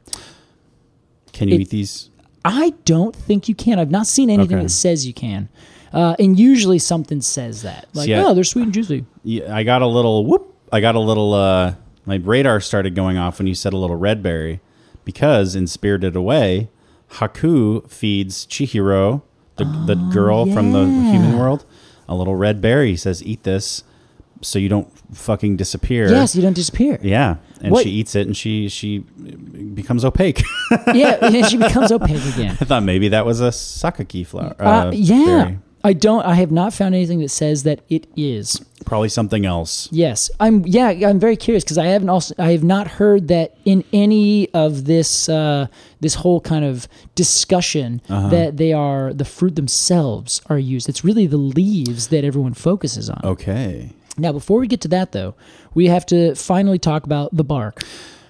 Can you It- eat these? I don't think you can. I've not seen anything Okay. that says you can. Uh, and usually something says that. Like, See, I- oh, they're sweet and juicy. Yeah, I got a little whoop. I got a little. Uh, my radar started going off when you said a little red berry, because in Spirited Away, Haku feeds Chihiro, the the girl from the yeah. human world, a little red berry. He says, "Eat this, so you don't fucking disappear." Yes, you don't disappear. Yeah, and What- she eats it, and she she becomes opaque. Yeah, and she becomes opaque again. I thought maybe that was a sakaki flower. Uh, Uh, yeah. berry. I don't, I have not found anything that says that it is. Probably something else. Yes, I'm. Yeah, I'm very curious because I haven't also. I have not heard that in any of this uh, this whole kind of discussion Uh-huh. that they are the fruit themselves are used. It's really the leaves that everyone focuses on. Okay. Now, before we get to that, though, we have to finally talk about the bark,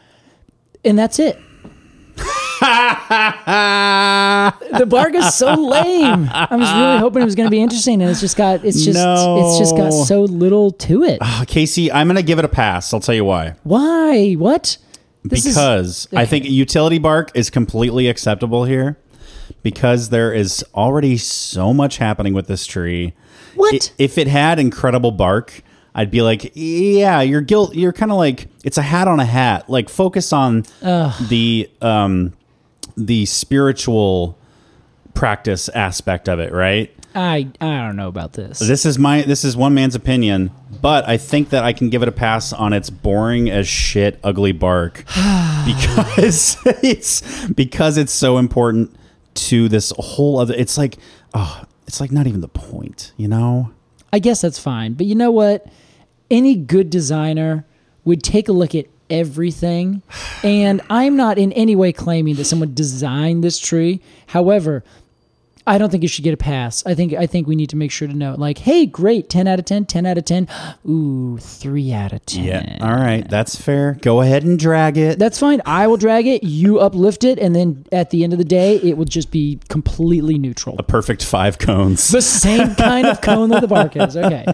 and that's it. The bark is so lame. I was really hoping it was going to be interesting, and it's just got. It's just. It's just got No. so little to it. Uh, Casey, I'm going to give it a pass. I'll tell you why. Why? What? This is- Because I think utility bark is completely acceptable here, because there is already so much happening with this tree. What? I- if it had incredible bark, I'd be like, yeah, you're guilt. You're kind of like, it's a hat on a hat. Like, focus on the um, the spiritual practice aspect of it, right? I I don't know about this. This is my this is one man's opinion, but I think that I can give it a pass on its boring as shit, ugly bark, because it's because it's so important to this whole other. It's like, oh, it's like not even the point, you know? I guess that's fine, but you know what? Any good designer would take a look at everything. And I'm not in any way claiming that someone designed this tree. However, I don't think it should get a pass. I think I think we need to make sure to know, like, hey, great, ten out of ten, ten out of ten. Ooh, three out of ten. Yeah. All right. That's fair. Go ahead and drag it. That's fine. I will drag it. You uplift it. And then at the end of the day, it will just be completely neutral. A perfect five cones. The same kind of cone that the bark is. Okay.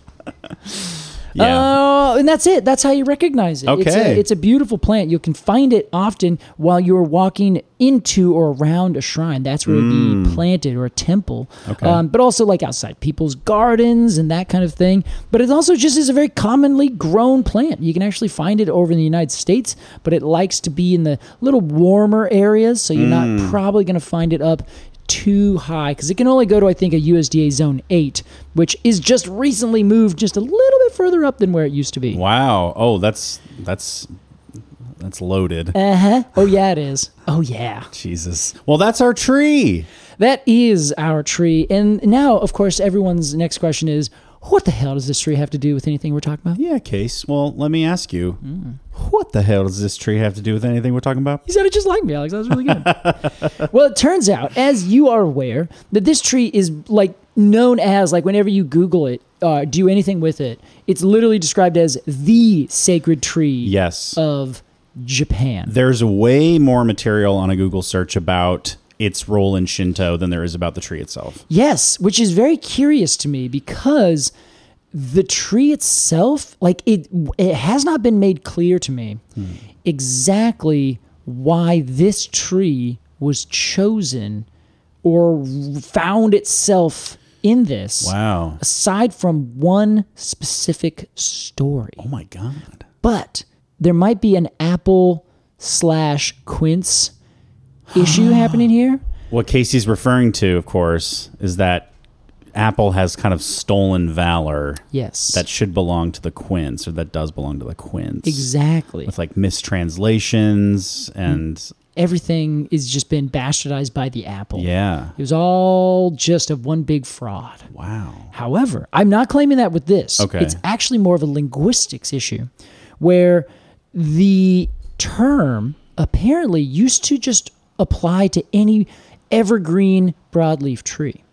Yeah. Uh, and that's it. That's how you recognize it. It's a, Okay. it's a beautiful plant. You can find it often while you're walking into or around a shrine. That's where it would be planted, or a temple. Okay. Um, but also like outside people's gardens and that kind of thing. But it also just is a very commonly grown plant. You can actually find it over in the United States, but it likes to be in the little warmer areas. So you're not probably going to find it up too high, because it can only go to, I think, a U S D A zone eight, which is just recently moved just a little bit further up than where it used to be. Wow. Oh, that's that's that's loaded. Uh-huh. Oh, yeah, it is. Oh, yeah. Jesus. Well, that's our tree. That is our tree. And now, of course, everyone's next question is, what the hell does this tree have to do with anything we're talking about? Yeah, Case. Well, let me ask you, what the hell does this tree have to do with anything we're talking about? You sounded just like me, Alex. That was really good. Well, it turns out, as you are aware, that this tree is like known as, like whenever you Google it, uh, do anything with it, it's literally described as the sacred tree Yes. of Japan. There's way more material on a Google search about its role in Shinto than there is about the tree itself. Yes, which is very curious to me, because the tree itself, like it, it has not been made clear to me hmm. exactly why this tree was chosen or found itself in this. Wow. Aside from one specific story. Oh my God. But there might be an apple slash quince issue happening here. What Casey's referring to, of course, is that Apple has kind of stolen valor. Yes. That should belong to the quince, or that does belong to the quince. Exactly. With like mistranslations and... Everything is just been bastardized by the apple. Yeah. It was all just a one big fraud. Wow. However, I'm not claiming that with this. Okay. It's actually more of a linguistics issue, where the term apparently used to just apply to any evergreen broadleaf tree.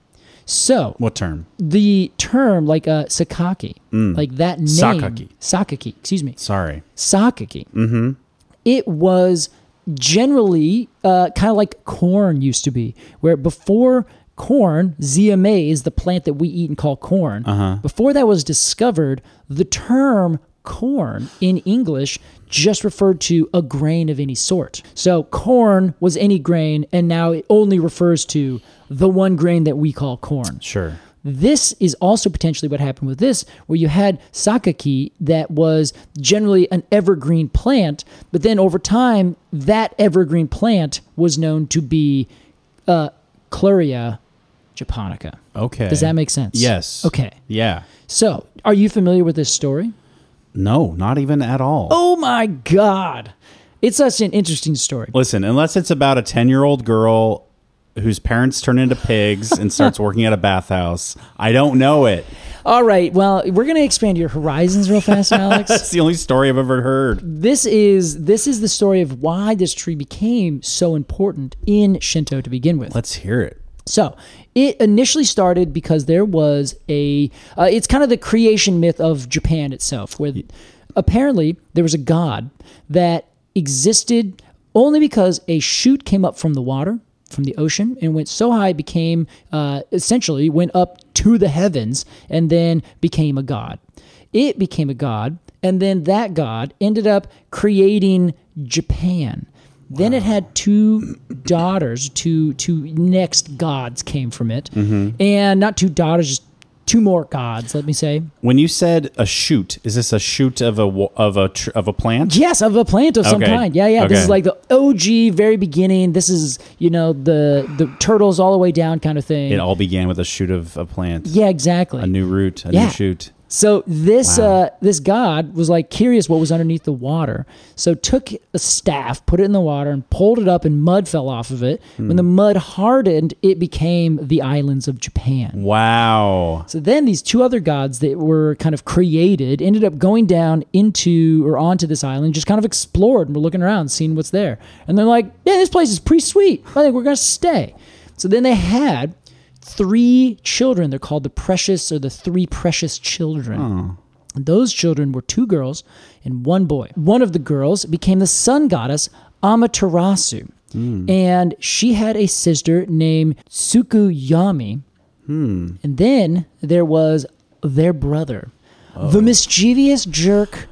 So What term? the term, like uh, sakaki, like that name, Sakaki. sakaki, excuse me, Sorry. sakaki. Mm-hmm. It was generally uh, kind of like corn used to be, where before corn, zea mays, the plant that we eat and call corn, Uh-huh. before that was discovered, the term corn in English just referred to a grain of any sort. So corn was any grain, and now it only refers to the one grain that we call corn. Sure. This is also potentially what happened with this, where you had sakaki that was generally an evergreen plant, but then over time, that evergreen plant was known to be uh, Cluria japonica. Okay. Does that make sense? Yes. Okay. Yeah. So, are you familiar with this story? No, not even at all. Oh my God. It's such an interesting story. Listen, unless it's about a ten-year-old girl whose parents turn into pigs and starts working at a bathhouse, I don't know it. All right. Well, we're going to expand your horizons real fast, Alex. That's the only story I've ever heard. This is this is the story of why this tree became so important in Shinto to begin with. Let's hear it. So it initially started because there was a, uh, it's kind of the creation myth of Japan itself, where apparently there was a god that existed only because a shoot came up from the water, from the ocean, and went so high it became, uh, essentially went up to the heavens and then became a god. It became a god, and then that god ended up creating Japan. Then it had two daughters, two two next gods came from it. Mm-hmm. And not two daughters, just two more gods, let me say. When you said a shoot, is this a shoot of a wa- of a tr- of a plant? Yes, of a plant of some Okay. kind. Yeah, yeah. This Okay. is like the O G, very beginning. This is, you know, the the turtles all the way down kind of thing. It all began with a shoot of a plant. Yeah, exactly. A new root, a Yeah. new shoot. So this Wow. uh, this god was like curious what was underneath the water. So took a staff, put it in the water, and pulled it up, and mud fell off of it. Hmm. When the mud hardened, it became the islands of Japan. Wow. So then these two other gods that were kind of created ended up going down into or onto this island, just kind of explored and were looking around, seeing what's there. And they're like, yeah, this place is pretty sweet. I think we're going to stay. So then they had three children. They're called the precious or the three precious children. And those children were two girls and one boy. One of the girls became the sun goddess Amaterasu. And she had a sister named Tsukuyami. And then there was their brother, the mischievous jerk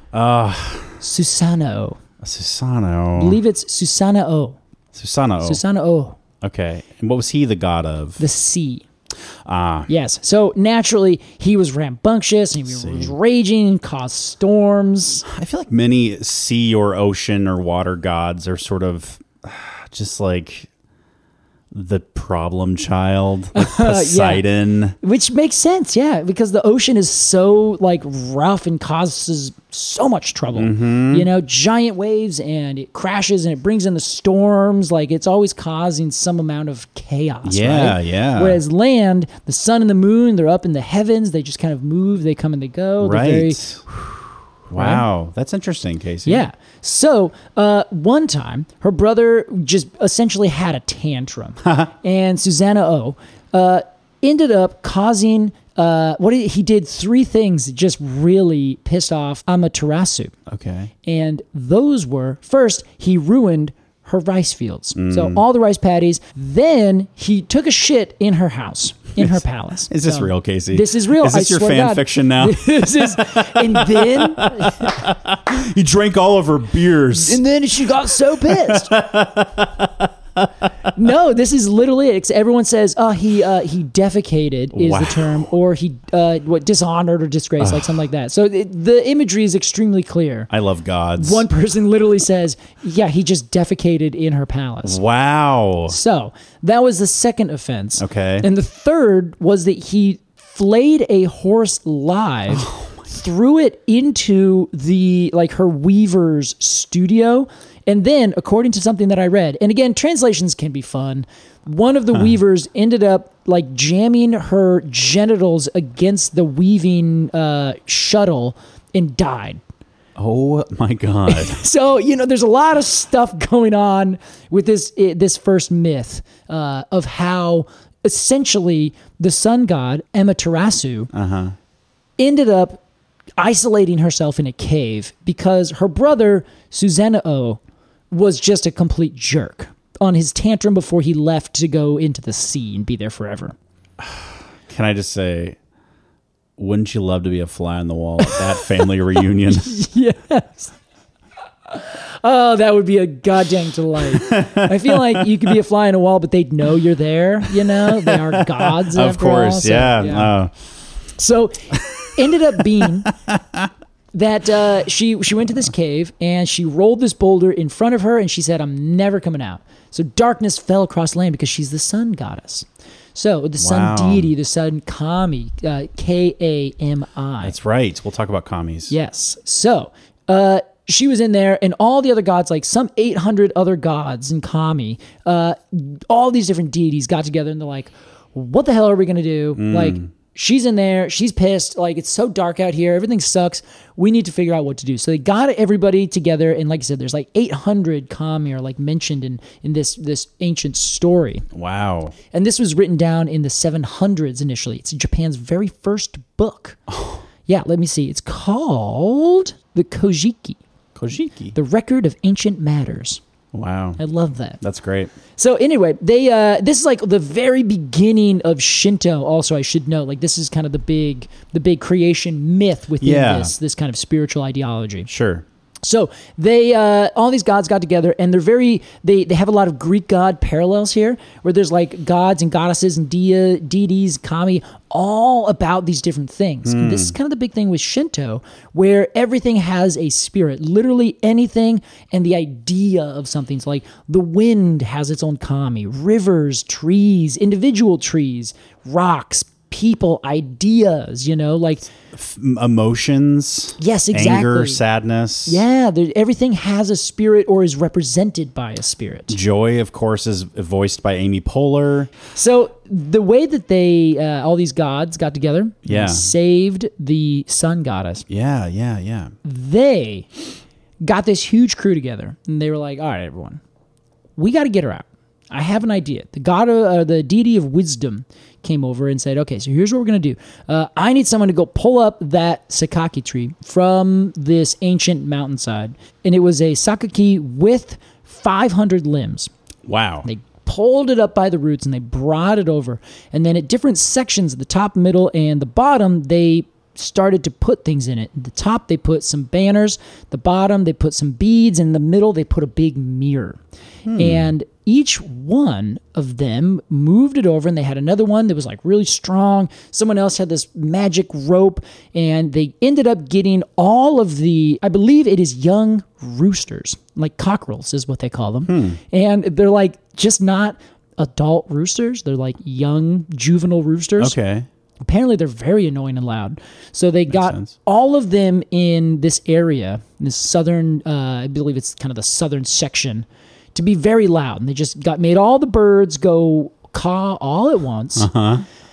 Susanoo. Susanoo. I believe it's Susanoo. Susanoo. Susanoo. Okay. And what was he the god of? The sea. Ah. Yes. So naturally, he was rambunctious and he was raging and caused storms. I feel like many sea or ocean or water gods are sort of just like the problem child, like Poseidon. Which makes sense, yeah, because the ocean is so like rough and causes so much trouble. Mm-hmm. You know, giant waves and it crashes and it brings in the storms. Like it's always causing some amount of chaos. Yeah, right? yeah. Whereas land, the sun and the moon, they're up in the heavens. They just kind of move. They come and they go. They're Right. very, Wow. That's interesting, Casey. yeah. So uh, one time, her brother just essentially had a tantrum, and Susanna O uh, ended up causing. Uh, what did, he did three things that just really pissed off Amaterasu, Okay. and those were first he ruined her rice fields, Mm. so all the rice paddies. Then he took a shit in her house, in her palace. Is this So, real, Casey? This is real. Is this I your swear to fan God. fiction now? This is, and then He drank all of her beers. And then she got so pissed. No, this is literally it. It's- Everyone says, "Oh, he uh, he defecated" is Wow. the term, or he uh, what dishonored or disgraced, like something like that. So it, the imagery is extremely clear. I love gods. One person literally says, "Yeah, he just defecated in her palace." Wow. So that was the second offense. Okay. And the third was that he flayed a horse live, Oh threw it into the like her weaver's studio, and then, according to something that I read, and again, translations can be fun. One of the weavers ended up like jamming her genitals against the weaving uh, shuttle and died. Oh my God. So, you know, there's a lot of stuff going on with this i- this first myth uh, of how essentially the sun god Amaterasu ended up isolating herself in a cave because her brother Susanoo was just a complete jerk on his tantrum before he left to go into the sea and be there forever. Can I just say, wouldn't you love to be a fly on the wall at that family reunion? Yes. Oh, that would be a goddamn delight. I feel like you could be a fly on a wall, but they'd know you're there, you know? They are gods. Of after all, course. so, Yeah. Uh, So ended up being that uh, she she went to this cave and she rolled this boulder in front of her and she said, "I'm never coming out." So darkness fell across land because she's the sun goddess. So the Wow. sun deity, the sun kami, uh, K A M I. that's right. We'll talk about commies. Yes. So uh, she was in there, and all the other gods, like some eight hundred other gods in Kami, uh, all these different deities got together, and they're like, "What the hell are we gonna do?" Like, she's in there, she's pissed. Like, it's so dark out here, everything sucks. We need to figure out what to do. So they got everybody together, and like I said, there's like eight hundred Kami are like mentioned in in this this ancient story. Wow. And this was written down in the seven hundreds initially. It's Japan's very first book. Yeah, let me see. It's called the Kojiki, Kojiki. the Record of Ancient Matters. Wow. I love that. That's great. So anyway, they uh, this is like the very beginning of Shinto. Also, I should note, like this is kind of the big the big creation myth within Yeah. this this kind of spiritual ideology. Sure. So they, uh, all these gods got together, and they're very, they, they have a lot of Greek god parallels here, where there's like gods and goddesses and de- deities, kami, all about these different things. And this is kind of the big thing with Shinto, where everything has a spirit, literally anything, and the idea of something. So like the wind has its own kami, rivers, trees, individual trees, rocks, people, ideas, you know, like F- emotions. Yes, exactly. Anger, sadness. Yeah, there, everything has a spirit or is represented by a spirit. Joy, of course, is voiced by Amy Poehler. So the way that they, uh, all these gods got together, Yeah. and saved the sun goddess. Yeah, yeah, yeah. They got this huge crew together, and they were like, "All right, everyone, we got to get her out. I have an idea." The god, of, uh, the deity of wisdom, came over and said, "Okay, so here's what we're gonna do. Uh, I need someone to go pull up that sakaki tree from this ancient mountainside, and it was a sakaki with five hundred limbs. Wow. They pulled it up by the roots and they brought it over, and then at different sections, the top, middle, and the bottom, they started to put things in it. At the top, they put some banners. The bottom, they put some beads. And in the middle, they put a big mirror. Hmm. And each one of them moved it over, and they had another one that was like really strong. Someone else had this magic rope, and they ended up getting all of the, I believe it is young roosters, like cockerels is what they call them. Hmm. And they're like just not adult roosters. They're like young juvenile roosters. Okay. Apparently, they're very annoying and loud. So they Makes got sense. all of them in this area, this southern, uh, I believe it's kind of the southern section, to be very loud. And they just got made all the birds go caw all at once. Uh-huh.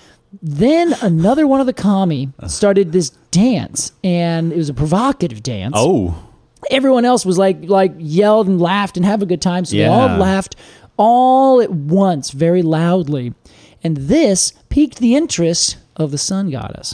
Then another one of the kami started this dance, and it was a provocative dance. Oh. Everyone else was like, like yelled and laughed and have a good time. So Yeah. they all laughed all at once, very loudly. And this piqued the interest of the sun goddess.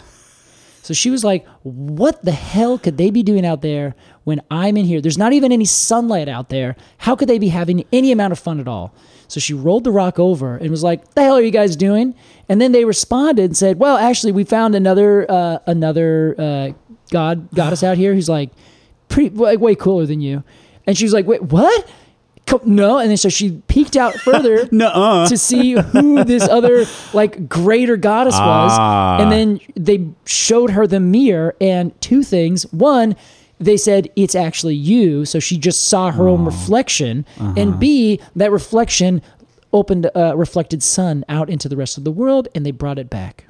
So she was like, what the hell could they be doing out there when I'm in here? There's not even any sunlight out there. How could they be having any amount of fun at all? So she rolled the rock over and was like, the hell are you guys doing? And then they responded and said, well, actually, we found another uh, another uh, god goddess out here who's like pretty like, way cooler than you. And she was like, wait, what? No, and then so she peeked out further Nuh-uh. to see who this other like greater goddess was, Ah. and then they showed her the mirror and two things. One, they said it's actually you, so she just saw her own reflection, Uh-huh. and B, that reflection opened uh, reflected sun out into the rest of the world, and they brought it back.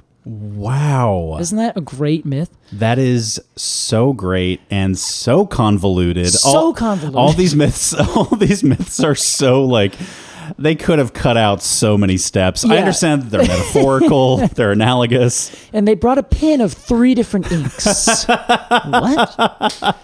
Wow. Isn't that a great myth? That is so great and so convoluted. So convoluted. All these myths, all these myths are so like they could have cut out so many steps. I Yeah. understand that they're metaphorical, they're analogous. And they brought a pen of three different inks. What?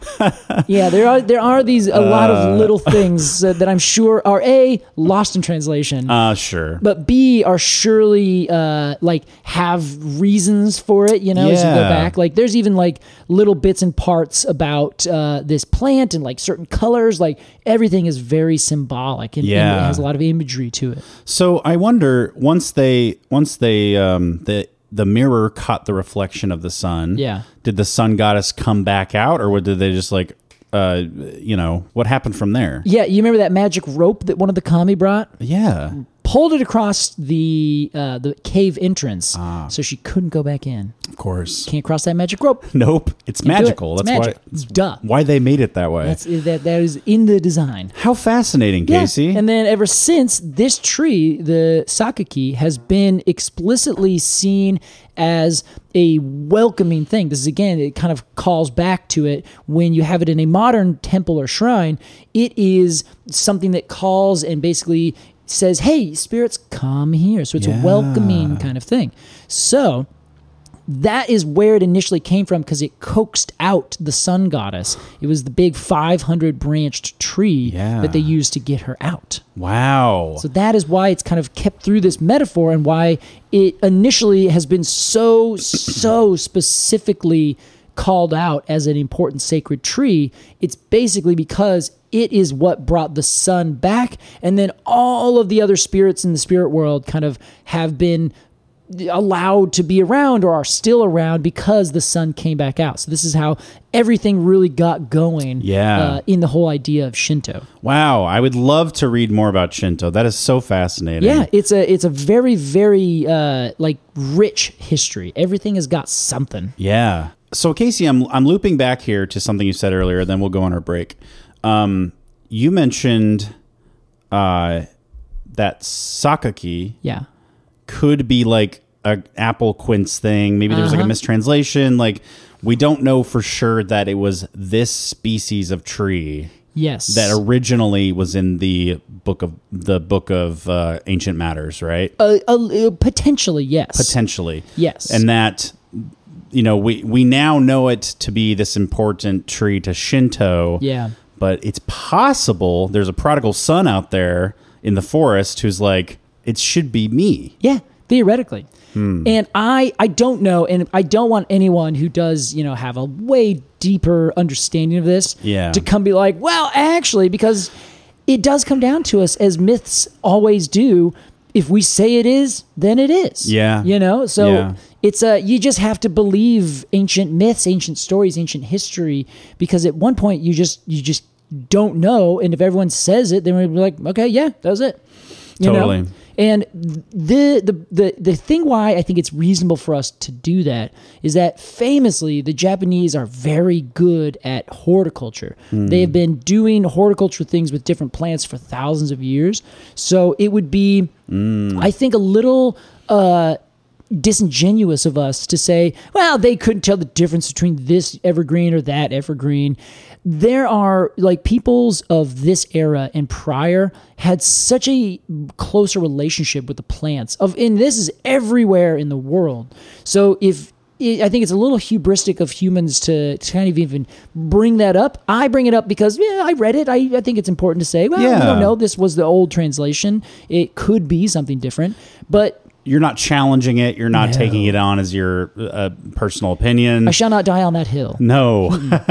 Yeah, there are there are these a lot of little things uh, that I'm sure are A, lost in translation, Uh sure. but B, are surely uh, like have reasons for it, you know, as you go Yeah. back. Like there's even like little bits and parts about uh, this plant and like certain colors. Like everything is very symbolic and, and Yeah. it has a lot of imagery to it. So I wonder once they once they um the the mirror caught the reflection of the sun. Yeah. Did the sun goddess come back out, or did they just like uh you know what happened from there? Yeah, you remember that magic rope that one of the kami brought? Yeah. Pulled it across the uh, the cave entrance, so she couldn't go back in. Of course. Can't cross that magic rope. Nope. It's Can't do it. magical. It's That's magic. why it's Duh. why they made it that way. That's that. That is in the design. How fascinating, Casey. Yeah. And then ever since, this tree, the sakaki, has been explicitly seen as a welcoming thing. This is, again, it kind of calls back to it. When you have it in a modern temple or shrine, it is something that calls and basically says, hey, spirits, come here. So it's Yeah. a welcoming kind of thing. So that is where it initially came from, because it coaxed out the sun goddess. It was the big five hundred branched tree Yeah. that they used to get her out. Wow. So that is why it's kind of kept through this metaphor, and why it initially has been so, so specifically called out as an important sacred tree. It's basically because it is what brought the sun back, and then all of the other spirits in the spirit world kind of have been allowed to be around or are still around because the sun came back out. So this is how everything really got going Yeah. uh, in the whole idea of Shinto. Wow. I would love to read more about Shinto. That is so fascinating. Yeah, it's a it's a very, very uh, like rich history. Everything has got something. Yeah. So Casey, I'm I'm looping back here to something you said earlier, then we'll go on our break. Um, you mentioned uh, that sakaki Yeah. could be like a apple quince thing. Maybe there was like a Uh-huh. mistranslation. Like, we don't know for sure that it was this species of tree Yes. that originally was in the book of the book of uh, Ancient Matters, right? Uh, uh, potentially, yes. Potentially, Yes. and that, you know, we we now know it to be this important tree to Shinto. Yeah. But it's possible there's a prodigal son out there in the forest who's like, it should be me. Yeah, theoretically. Hmm. And I, I don't know, and I don't want anyone who does, you know, have a way deeper understanding of this Yeah. to come be like, well, actually, because it does come down to us, as myths always do. If we say it is, then it is. Yeah. You know, so Yeah. it's a, you just have to believe ancient myths, ancient stories, ancient history, because at one point you just, you just don't know. And if everyone says it, then we're like, okay, yeah, that was it. You Totally. know? And the, the the the thing why I think it's reasonable for us to do that is that famously the Japanese are very good at horticulture. They have been doing horticulture things with different plants for thousands of years. So it would be, I think, a little uh, disingenuous of us to say, well, they couldn't tell the difference between this evergreen or that evergreen. There are, like, peoples of this era and prior had such a closer relationship with the plants of, and this is everywhere in the world. So if I think it's a little hubristic of humans to, to kind of even bring that up. I bring it up because, yeah, I read it. I, I think it's important to say, well, Yeah. we don't know. This was the old translation. It could be something different. But You're not challenging it. You're not No. taking it on as your uh, personal opinion. I shall not die on that hill. no.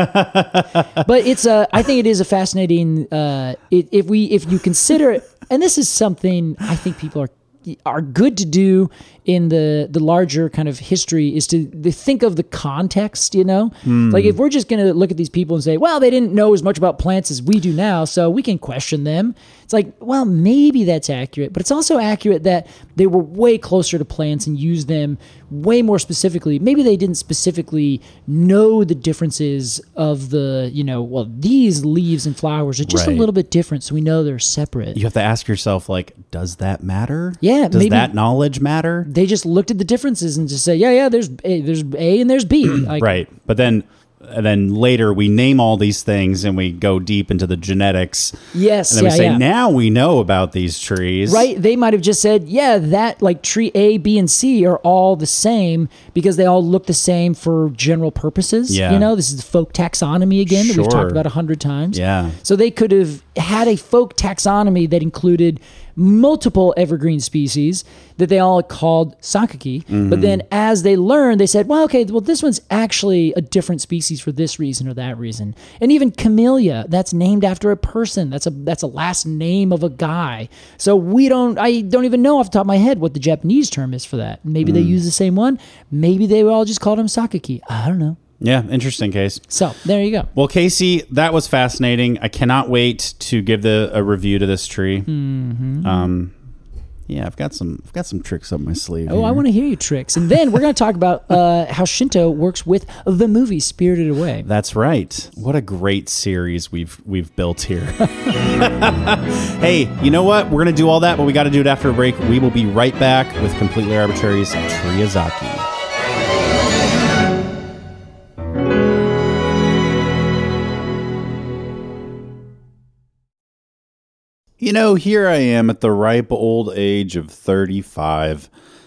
But it's a, I think it is a fascinating, uh, it, if we, if you consider, and this is something I think people are, are good to do in the, the larger kind of history, is to, to think of the context, you know? Like, if we're just going to look at these people and say, well, they didn't know as much about plants as we do now, so we can question them. It's like, well, maybe that's accurate, but it's also accurate that they were way closer to plants and used them way more specifically. Maybe they didn't specifically know the differences of the, you know, well, these leaves and flowers are just Right. a little bit different, so we know they're separate. You have to ask yourself, like, does that matter? Yeah, Does maybe- that knowledge matter? They just looked at the differences and just say, yeah, yeah, there's A, there's A and there's B. Like, Right. But then and then later we name all these things and we go deep into the genetics. Yes, And then yeah, we say, yeah. now we know about these trees. Right? They might have just said, yeah, that like tree A, B, and C are all the same because they all look the same for general purposes. Yeah. You know, this is the folk taxonomy again that we've Sure. talked about a hundred times. Yeah. So they could have had a folk taxonomy that included multiple evergreen species that they all called Sakaki. Mm-hmm. But then as they learned, they said, well, okay, well, this one's actually a different species for this reason or that reason. And even camellia, that's named after a person. That's a that's a last name of a guy. So we don't, I don't even know off the top of my head what the Japanese term is for that. Maybe Mm. they use the same one. Maybe they all just called him Sakaki. I don't know. Yeah. Interesting case. So there you go. Well, Casey, that was fascinating. I cannot wait to give the a review to this tree. Mm-hmm. Um, yeah, I've got some I've got some tricks up my sleeve. Oh, I here. want to hear you tricks. And then we're going to talk about uh, how Shinto works with the movie Spirited Away. That's right. What a great series we've we've built here. Hey, you know what? We're gonna do all that, but we got to do it after a break. We will be right back with Completely Arbitrary's Triazaki. You know, here I am at the ripe old age of thirty-five.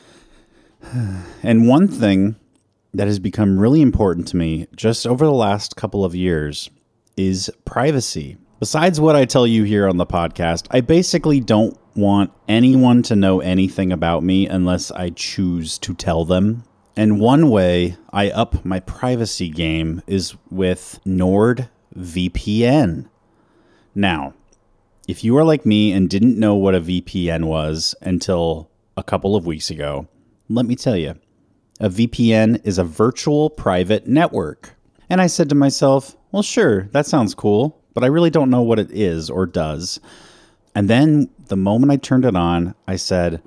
And one thing that has become really important to me just over the last couple of years is privacy. Besides what I tell you here on the podcast, I basically don't want anyone to know anything about me unless I choose to tell them. And one way I up my privacy game is with NordVPN. Now, if you are like me and didn't know what a V P N was until a couple of weeks ago, let me tell you, a V P N is a virtual private network. And I said to myself, well, sure, that sounds cool, but I really don't know what it is or does. And then the moment I turned it on, I said,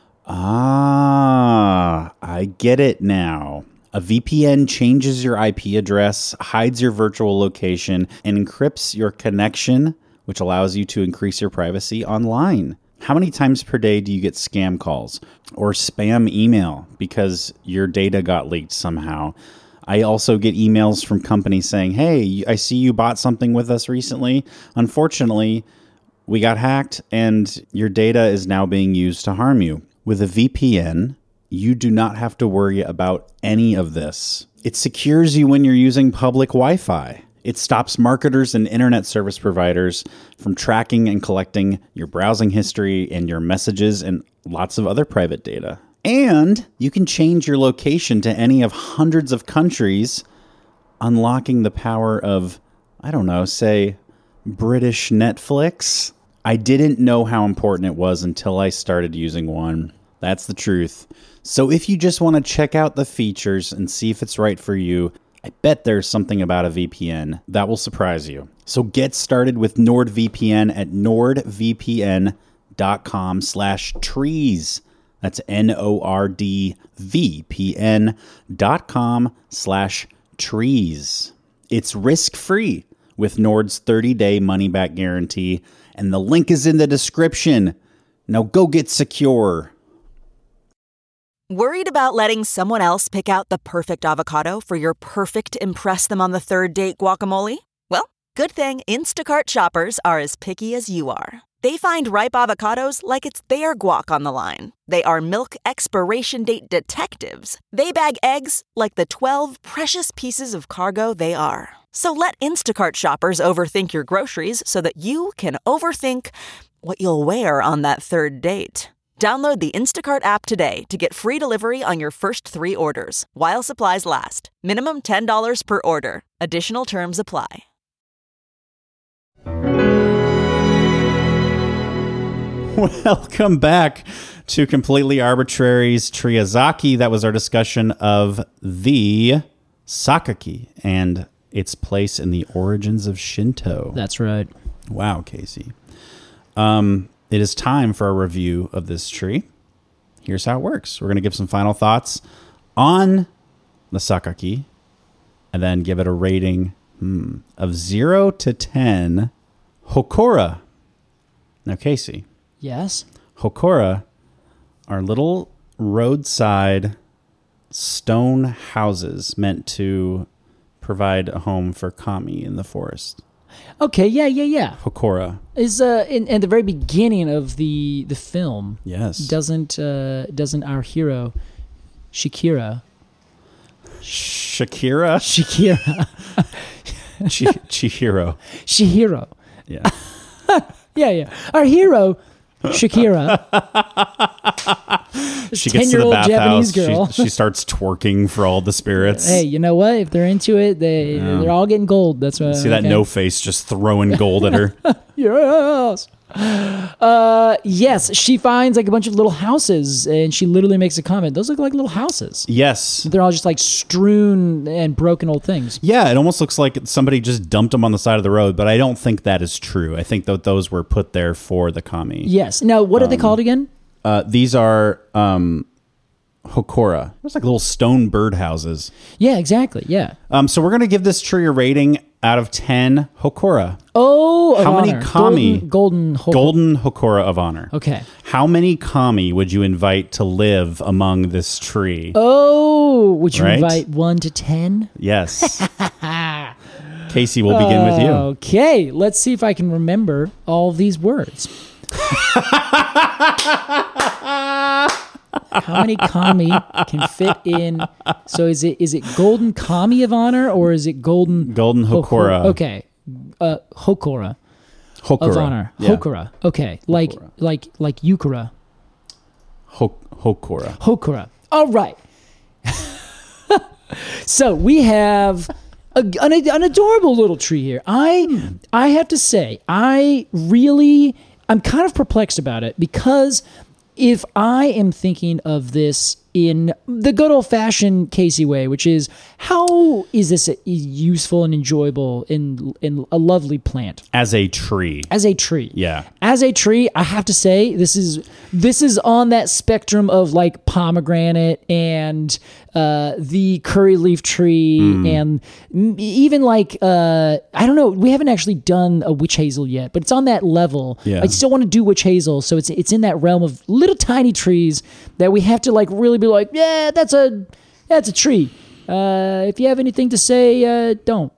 ah, I get it now. A V P N changes your I P address, hides your virtual location, and encrypts your connection, which allows you to increase your privacy online. How many times per day do you get scam calls or spam email because your data got leaked somehow? I also get emails from companies saying, hey, I see you bought something with us recently. Unfortunately, we got hacked and your data is now being used to harm you. With a V P N, you do not have to worry about any of this. It secures you when you're using public Wi-Fi. It stops marketers and internet service providers from tracking and collecting your browsing history and your messages and lots of other private data. And you can change your location to any of hundreds of countries, unlocking the power of, I don't know, say, British Netflix. I didn't know how important it was until I started using one. That's the truth. So if you just want to check out the features and see if it's right for you, I bet there's something about a V P N that will surprise you. So get started with NordVPN at nordvpn.com slash trees. That's N-O-R-D-V-P-N dot com slash trees. It's risk-free with Nord's thirty-day money-back guarantee, and the link is in the description. Now go get secure. Worried about letting someone else pick out the perfect avocado for your perfect impress-them-on-the-third-date guacamole? Well, good thing Instacart shoppers are as picky as you are. They find ripe avocados like it's their guac on the line. They are milk expiration date detectives. They bag eggs like the twelve precious pieces of cargo they are. So let Instacart shoppers overthink your groceries so that you can overthink what you'll wear on that third date. Download the Instacart app today to get free delivery on your first three orders, while supplies last. Minimum ten dollars per order. Additional terms apply. Welcome back to Completely Arbitrary's Triazaki. That was our discussion of the Sakaki and its place in the origins of Shinto. That's right. Wow, Casey. Um, it is time for a review of this tree. Here's how it works. We're going to give some final thoughts on the Sakaki and then give it a rating hmm, of zero to ten. Hokora. Now, Casey. Yes? Hokora are little roadside stone houses meant to provide a home for kami in the forest. Okay, yeah, yeah, yeah. Hokora. Is uh in, in the very beginning of the the film. Yes. Doesn't uh doesn't our hero Shakira Shakira? Shakira Ch- Chihiro. Chihiro. Yeah. Yeah, yeah. Our hero Shakira. She gets to the Japanese bathhouse. girl. She, she starts twerking for all the spirits. Hey, you know what? If they're into it, they Yeah. they're all getting gold. That's what. See that okay. no face just throwing gold at her. Yes. Uh, yes, she finds like a bunch of little houses, and she literally makes a comment. Those look like little houses. Yes. They're all just like strewn and broken old things. Yeah, it almost looks like somebody just dumped them on the side of the road, but I don't think that is true. I think that those were put there for the kami. Yes. Now, what are they called again? Uh, these are um, Hokora. It's like little stone birdhouses. Yeah, exactly. Yeah. Um, so we're going to give this tree a rating out of ten Hokora. Oh, of How many honor. kami? Golden, golden, Hok- Golden Hokora of honor. Okay. How many kami would you invite to live among this tree? Oh, would you Right? invite one to ten? Yes. Casey, we'll begin with you. Okay, let's see if I can remember all these words. How many kami can fit in? So is it is it golden kami of honor or is it golden Golden Hokora. Okay, uh, Hokora Hokora. of honor. Yeah. Hokora. Okay, like like like Yukara. Hok- Hokora. Hokora. All right. So we have a, an, an adorable little tree here. I I have to say, I really, I'm kind of perplexed about it because if I am thinking of this in the good old-fashioned Casey way, which is, how is this a useful and enjoyable in in a lovely plant As a tree. as a tree? Yeah. As a tree, I have to say this is this is on that spectrum of like pomegranate and uh, the curry leaf tree and m- even like uh, I don't know. We haven't actually done a witch hazel yet, but it's on that level. Yeah. I still want to do witch hazel, so it's it's in that realm of little tiny trees that we have to like really be like, yeah, that's a that's a tree. Uh, if you have anything to say, uh, don't.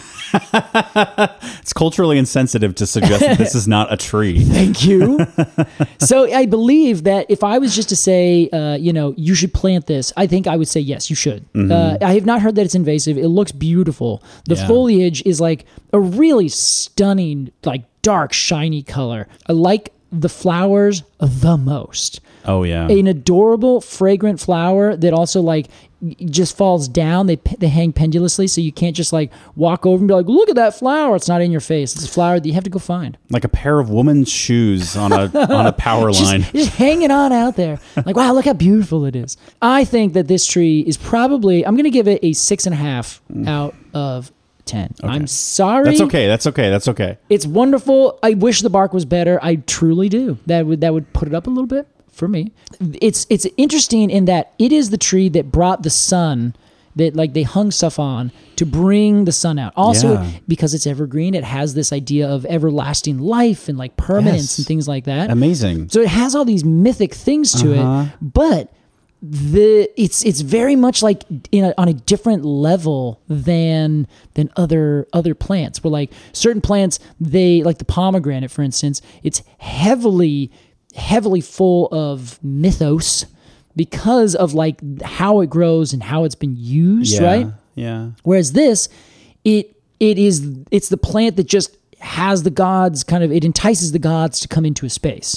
It's culturally insensitive to suggest that this is not a tree. Thank you. So I believe that if I was just to say, uh, you know, you should plant this, I think I would say yes, you should. Uh, I have not heard that it's invasive. It looks beautiful. The Yeah. foliage is like a really stunning, like dark, shiny color. I like the flowers the most. Oh, yeah. An adorable, fragrant flower that also like just falls down. They they hang pendulously, so you can't just like walk over and be like, "Look at that flower." It's not in your face. It's a flower that you have to go find. Like a pair of woman's shoes on a on a power line. Just, just hanging on out there. Like, wow, look how beautiful it is. I think that this tree is probably, I'm going to give it a six and a half out of ten. I'm sorry. That's okay. That's okay. That's okay. It's wonderful. I wish the bark was better. I truly do. That would that would put it up a little bit for me. It's it's interesting in that it is the tree that brought the sun, that like they hung stuff on to bring the sun out. Also, Yeah. because it's evergreen, it has this idea of everlasting life and like permanence Yes. and things like that. Amazing. So it has all these mythic things to Uh-huh. it, but the it's it's very much like in a, on a different level than than other other plants. Where like certain plants, they like the pomegranate, for instance, it's heavily heavily full of mythos because of like how it grows and how it's been used, Yeah. right? Yeah. Whereas this, it it is it's the plant that just has the gods kind of, it entices the gods to come into a space.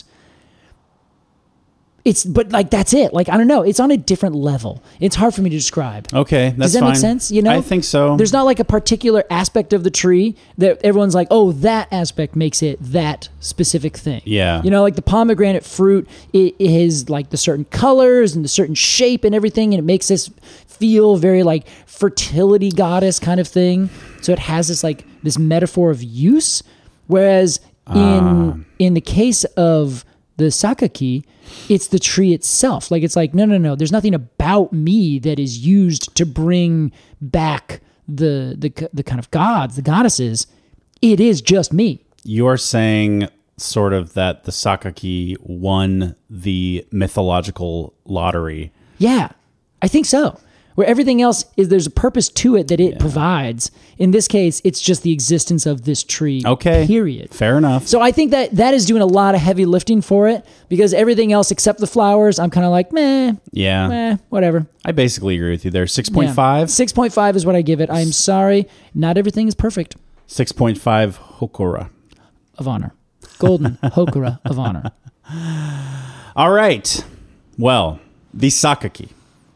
It's but like that's it. Like I don't know. It's on a different level. It's hard for me to describe. Okay. That's Does that fine. make sense? You know, I think so. There's not like a particular aspect of the tree that everyone's like, oh, that aspect makes it that specific thing. Yeah. You know, like the pomegranate fruit, it, it has like the certain colors and the certain shape and everything, and it makes this feel very like fertility goddess kind of thing. So it has this like this metaphor of use. Whereas in in the case of the sakaki, it's the tree itself. Like it's like, no, no, no. There's nothing about me that is used to bring back the the the kind of gods, the goddesses. It is just me. You're saying sort of that the Sakaki won the mythological lottery. Yeah, I think so. Where everything else is, there's a purpose to it that it provides. In this case, it's just the existence of this tree. Okay. Period. Fair enough. So I think that that is doing a lot of heavy lifting for it, because everything else except the flowers, I'm kind of like, meh, yeah. meh, whatever. I basically agree with you there. six point Yeah. five? six point five is what I give it. I'm sorry. Not everything is perfect. six point five Hokora. Of honor. Golden Hokura of honor. All right. Well, the Sakaki.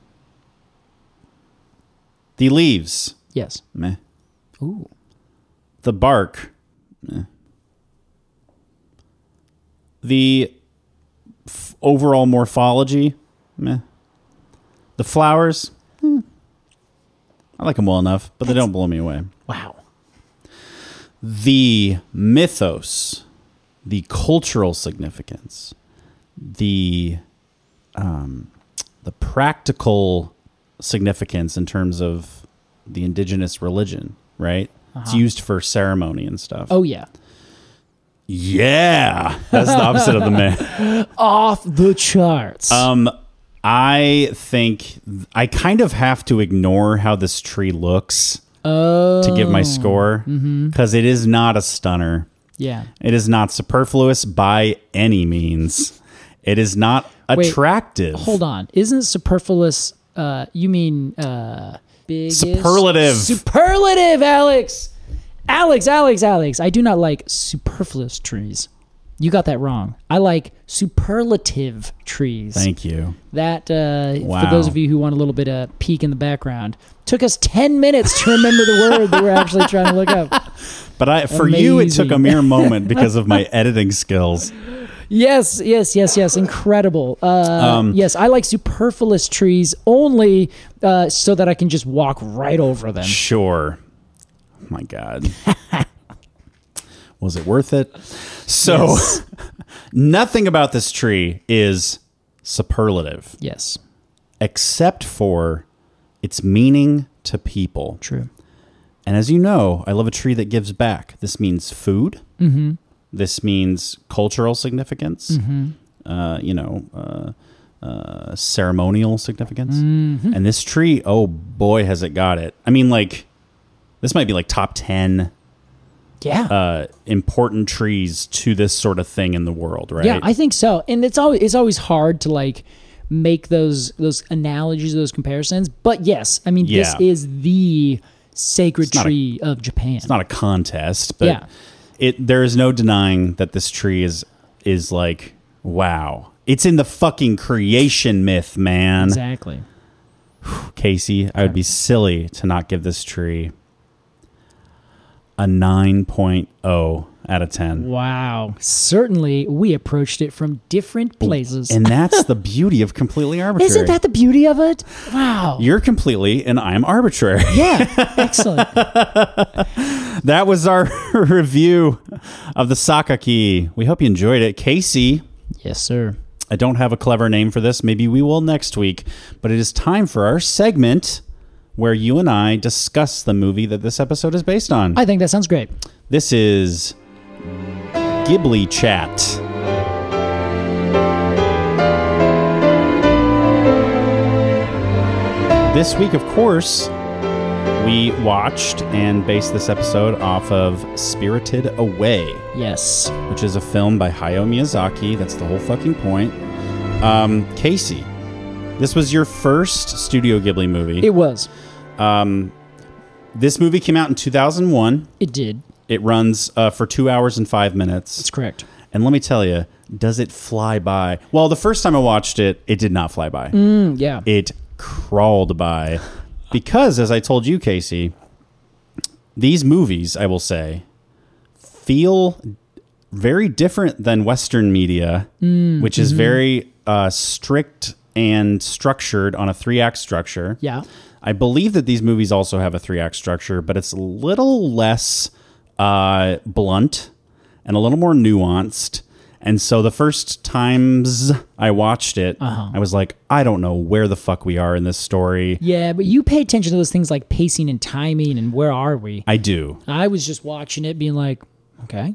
The leaves. Yes. Meh. Ooh. The bark. Meh. The f- overall morphology. Meh. The flowers. Hmm. I like them well enough, but they don't blow me away. Wow. The mythos, the cultural significance, the um, the practical significance in terms of the indigenous religion, right? It's used for ceremony and stuff. Oh, yeah. Yeah, that's the opposite of the myth. Off the charts. Um, I think I kind of have to ignore how this tree looks oh. to give my score, because it is not a stunner. Yeah. It is not superfluous by any means. It is not Wait, attractive. Hold on. Isn't superfluous, uh, you mean uh, biggest? Superlative. Superlative, Alex. Alex, Alex, Alex. I do not like superfluous trees. You got that wrong. I like superlative trees. Thank you. That, uh, Wow. for those of you who want a little bit of peek in the background, took us ten minutes to remember the word that we're actually trying to look up. But I, for you, it took a Amazing. mere moment because of my editing skills. Yes, yes, yes, yes. Incredible. Uh, Um, yes, I like superfluous trees only uh, so that I can just walk right over them. Sure. Oh my God. Was it worth it? So, Yes. nothing about this tree is superlative, Yes, except for its meaning to people. true. And as you know, I love a tree that gives back. This means food. Mm-hmm. This means cultural significance. Mm-hmm. Uh, you know, uh, uh, ceremonial significance. Mm-hmm. And this tree, oh boy, has it got it. I mean, like, this might be like top ten Yeah. uh, important trees to this sort of thing in the world, right? Yeah, I think so. And it's always it's always hard to like make those those analogies, those comparisons. But yes, I mean this Yeah. is the sacred not a- tree of Japan. It's not a contest, but Yeah. it there is no denying that this tree is is like, wow. It's in the fucking creation myth, man. Exactly. Casey, I would be silly to not give this tree a nine point oh out of ten. Wow. Certainly we approached it from different places. And that's the beauty of completely arbitrary. Isn't that the beauty of it? Wow. You're completely and I'm arbitrary. yeah. Excellent. That was our review of the Sakaki. We hope you enjoyed it. Casey, Yes, sir. I don't have a clever name for this. Maybe we will next week. But it is time for our segment where you and I discuss the movie that this episode is based on. I think that sounds great. This is Ghibli Chat. This week, of course, we watched and based this episode off of Spirited Away, Yes. which is a film by Hayao Miyazaki. That's the whole fucking point. Um, Casey, this was your first Studio Ghibli movie. It was. Um, this movie came out in two thousand one. It did. It runs uh, for two hours and five minutes. That's correct. And let me tell you, does it fly by? Well, the first time I watched it, it did not fly by. Mm, yeah. It crawled by. Because, as I told you, Casey, these movies, I will say, feel very different than Western media, Mm, which mm-hmm. is very uh, strict and structured on a three-act structure. Yeah. I believe that these movies also have a three-act structure, but it's a little less uh, blunt and a little more nuanced. And so the first times I watched it, Uh-huh. I was like, I don't know where the fuck we are in this story. Yeah, but you pay attention to those things like pacing and timing and where are we? I do. I was just watching it being like, okay.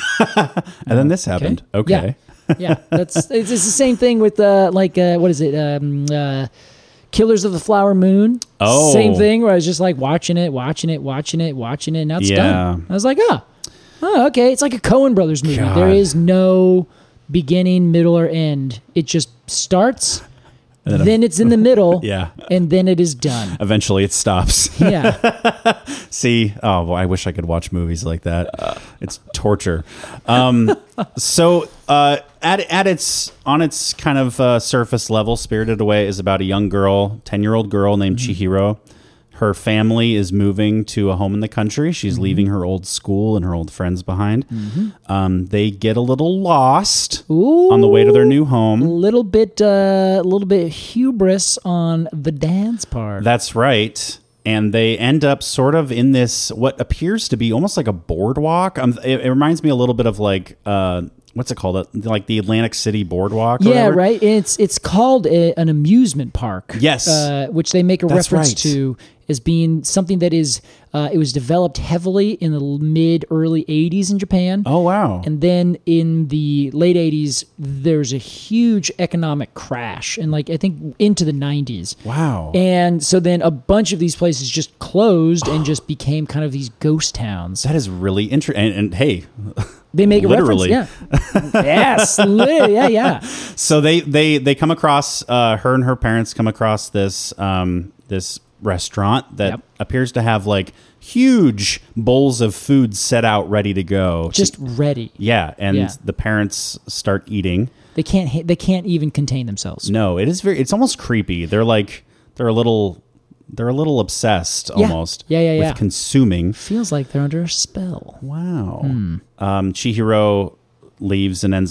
And then this happened. Okay. Yeah. Yeah. That's it's, it's the same thing with uh like uh what is it? Um uh Killers of the Flower Moon. Oh. Same thing where I was just like watching it, watching it, watching it, watching it, and now it's Yeah. done. I was like, oh. Oh, okay. It's like a Coen Brothers movie. God. There is no beginning, middle, or end. It just starts, then then, a- it's in the middle, Yeah. and then it is done. Eventually it stops. Yeah. See, oh, well, I wish I could watch movies like that. It's torture. Um, so, uh, at at its on its kind of uh, surface level, Spirited Away is about a young girl, ten year old girl named Mm-hmm. Chihiro. Her family is moving to a home in the country. She's Mm-hmm. leaving her old school and her old friends behind. Um, they get a little lost Ooh. on the way to their new A home. little bit, a uh, little bit hubris on the dad's part. That's right. And they end up sort of in this, what appears to be almost like a boardwalk. Um, it, it reminds me a little bit of like, uh, what's it called? Uh, Like the Atlantic City Boardwalk. or Yeah, whatever. right. It's it's called a, an amusement park. Yes. uh, which they make a That's reference right. to as being something that is. Uh, it was developed heavily in the mid early eighties in Japan. Oh, wow. And then in the late eighties, there's a huge economic crash, and like I think into the nineties. Wow. And so then a bunch of these places just closed and just became kind of these ghost towns. that is really interesting. And, and hey, They make a literally. reference. Yeah. yes. Literally. Yeah. Yeah. so they, they, they come across, uh, her and her parents come across this, um, this restaurant that Yep. appears to have like huge bowls of food set out ready to go. Just ready. yeah. And Yeah. the parents start eating. They can't. ha- They can't even contain themselves. No, it is very. It's almost creepy. They're like they're a little they're a little obsessed Yeah. almost. Yeah, yeah, with yeah. consuming. Feels like they're under a spell. Wow. Hmm. Um, Chihiro leaves and ends up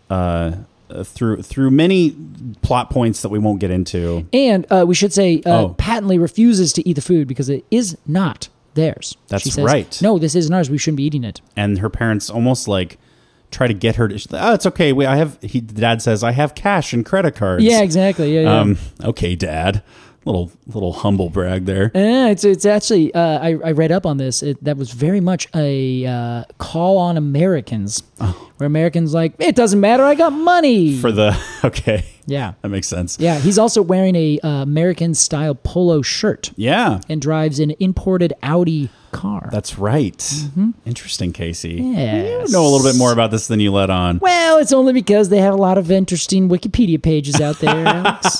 uh, uh, through through many plot points that we won't get into. And uh, we should say uh, Oh. patently refuses to eat the food because it is not theirs. That's she says, right. No, this isn't ours. We shouldn't be eating it. And her parents almost like try to get her to. Oh, it's okay. We I have. He the dad says I have cash and credit cards. Yeah, exactly. Yeah, yeah. Um. Okay, Dad. Little little humble brag there. Yeah, it's it's actually uh, I I read up on this. It, that was very much a uh, call on Americans, Oh. where Americans like it doesn't matter. I got money For the okay. Yeah, That makes sense. yeah. He's also wearing a uh, American style polo shirt Yeah. and drives an imported Audi car. That's right. Interesting, Casey. Yes. You know a little bit more about this than you let on. Well, it's only because they have a lot of interesting Wikipedia pages out there, Alex.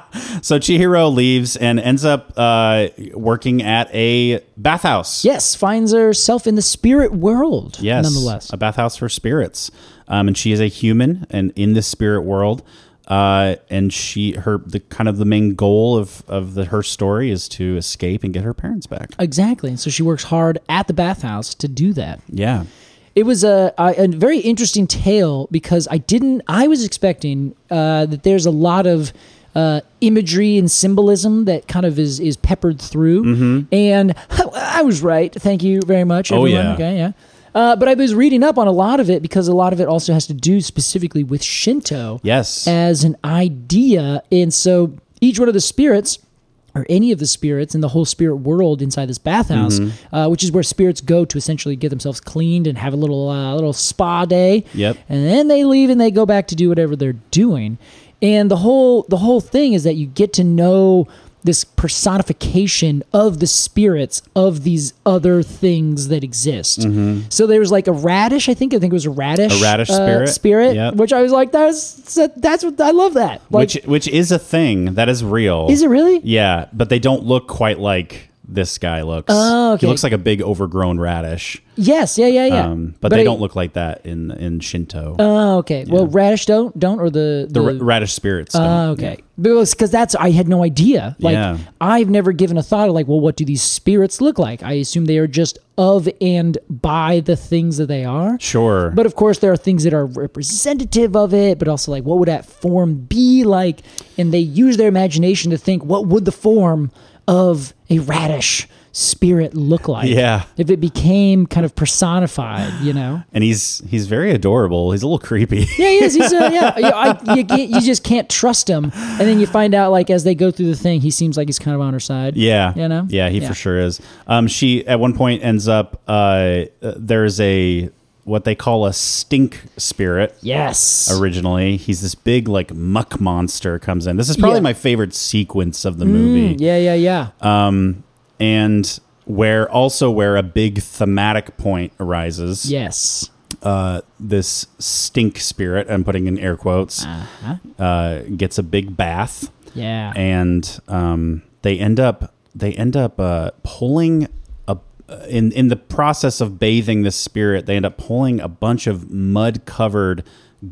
So Chihiro leaves and ends up uh, working at a bathhouse. Yes, finds herself in the spirit world. Yes. Nonetheless. A bathhouse for spirits. Um, and she is a human and in the spirit world. Uh, and she, her, the kind of the main goal of, of the, her story is to escape and get her parents back. Exactly. And so she works hard at the bathhouse to do that. Yeah. It was a, a, a very interesting tale because I didn't, I was expecting uh, that there's a lot of uh, imagery and symbolism that kind of is, is peppered through. Mm-hmm. And I was right. Thank you very much, Oh, everyone. yeah. Okay, yeah. Uh, but I was reading up on a lot of it because a lot of it also has to do specifically with Shinto Yes. as an idea. And so each one of the spirits, or any of the spirits in the whole spirit world inside this bathhouse, Mm-hmm. uh, which is where spirits go to essentially get themselves cleaned and have a little uh, little spa day. Yep. And then they leave and they go back to do whatever they're doing. And the whole the whole thing is that you get to know this personification of the spirits of these other things that exist. So there was like a radish, I think. I think it was a radish. Mm-hmm. A radish uh, spirit. spirit, Yep. which I was like, that's that's what I love that. Like, which which is a thing that is real. is it really? Yeah, but they don't look quite like this guy looks. Oh, okay. He looks like a big overgrown radish. Yes, yeah, yeah, yeah. Um, but, they I- don't look like that in in Shinto. Oh, okay. Well, radish don't don't or the the ra- radish spirits. don't. Oh, okay. Because that's I had no idea. Like Yeah. I've never given a thought of like, well, what do these spirits look like? I assume they are just of and by the things that they are. Sure. But of course, there are things that are representative of it, but also like, what would that form be like? And they use their imagination to think, what would the form of a radish spirit look like? Yeah. If it became kind of personified, you know? and he's he's very adorable. He's a little creepy. Yeah, he is. He's uh, yeah. You, I, you, can't- you just can't trust him, and then you find out like as they go through the thing, he seems like he's kind of on her side. Yeah. You know? Yeah, he Yeah. for sure is. Um, she at one point ends up. Uh, uh, there's a what they call a stink spirit. Yes. Originally, he's this big like muck monster comes in. This is probably Yeah. my favorite sequence of the movie. Mm, yeah, yeah, yeah. Um, and where also where a big thematic point arises. Yes. Uh, this stink spirit, I'm putting in air quotes, Uh-huh. uh, gets a big bath, Yeah. and um, they end up they end up uh, pulling a in in the process of bathing this spirit. They end up pulling a bunch of mud covered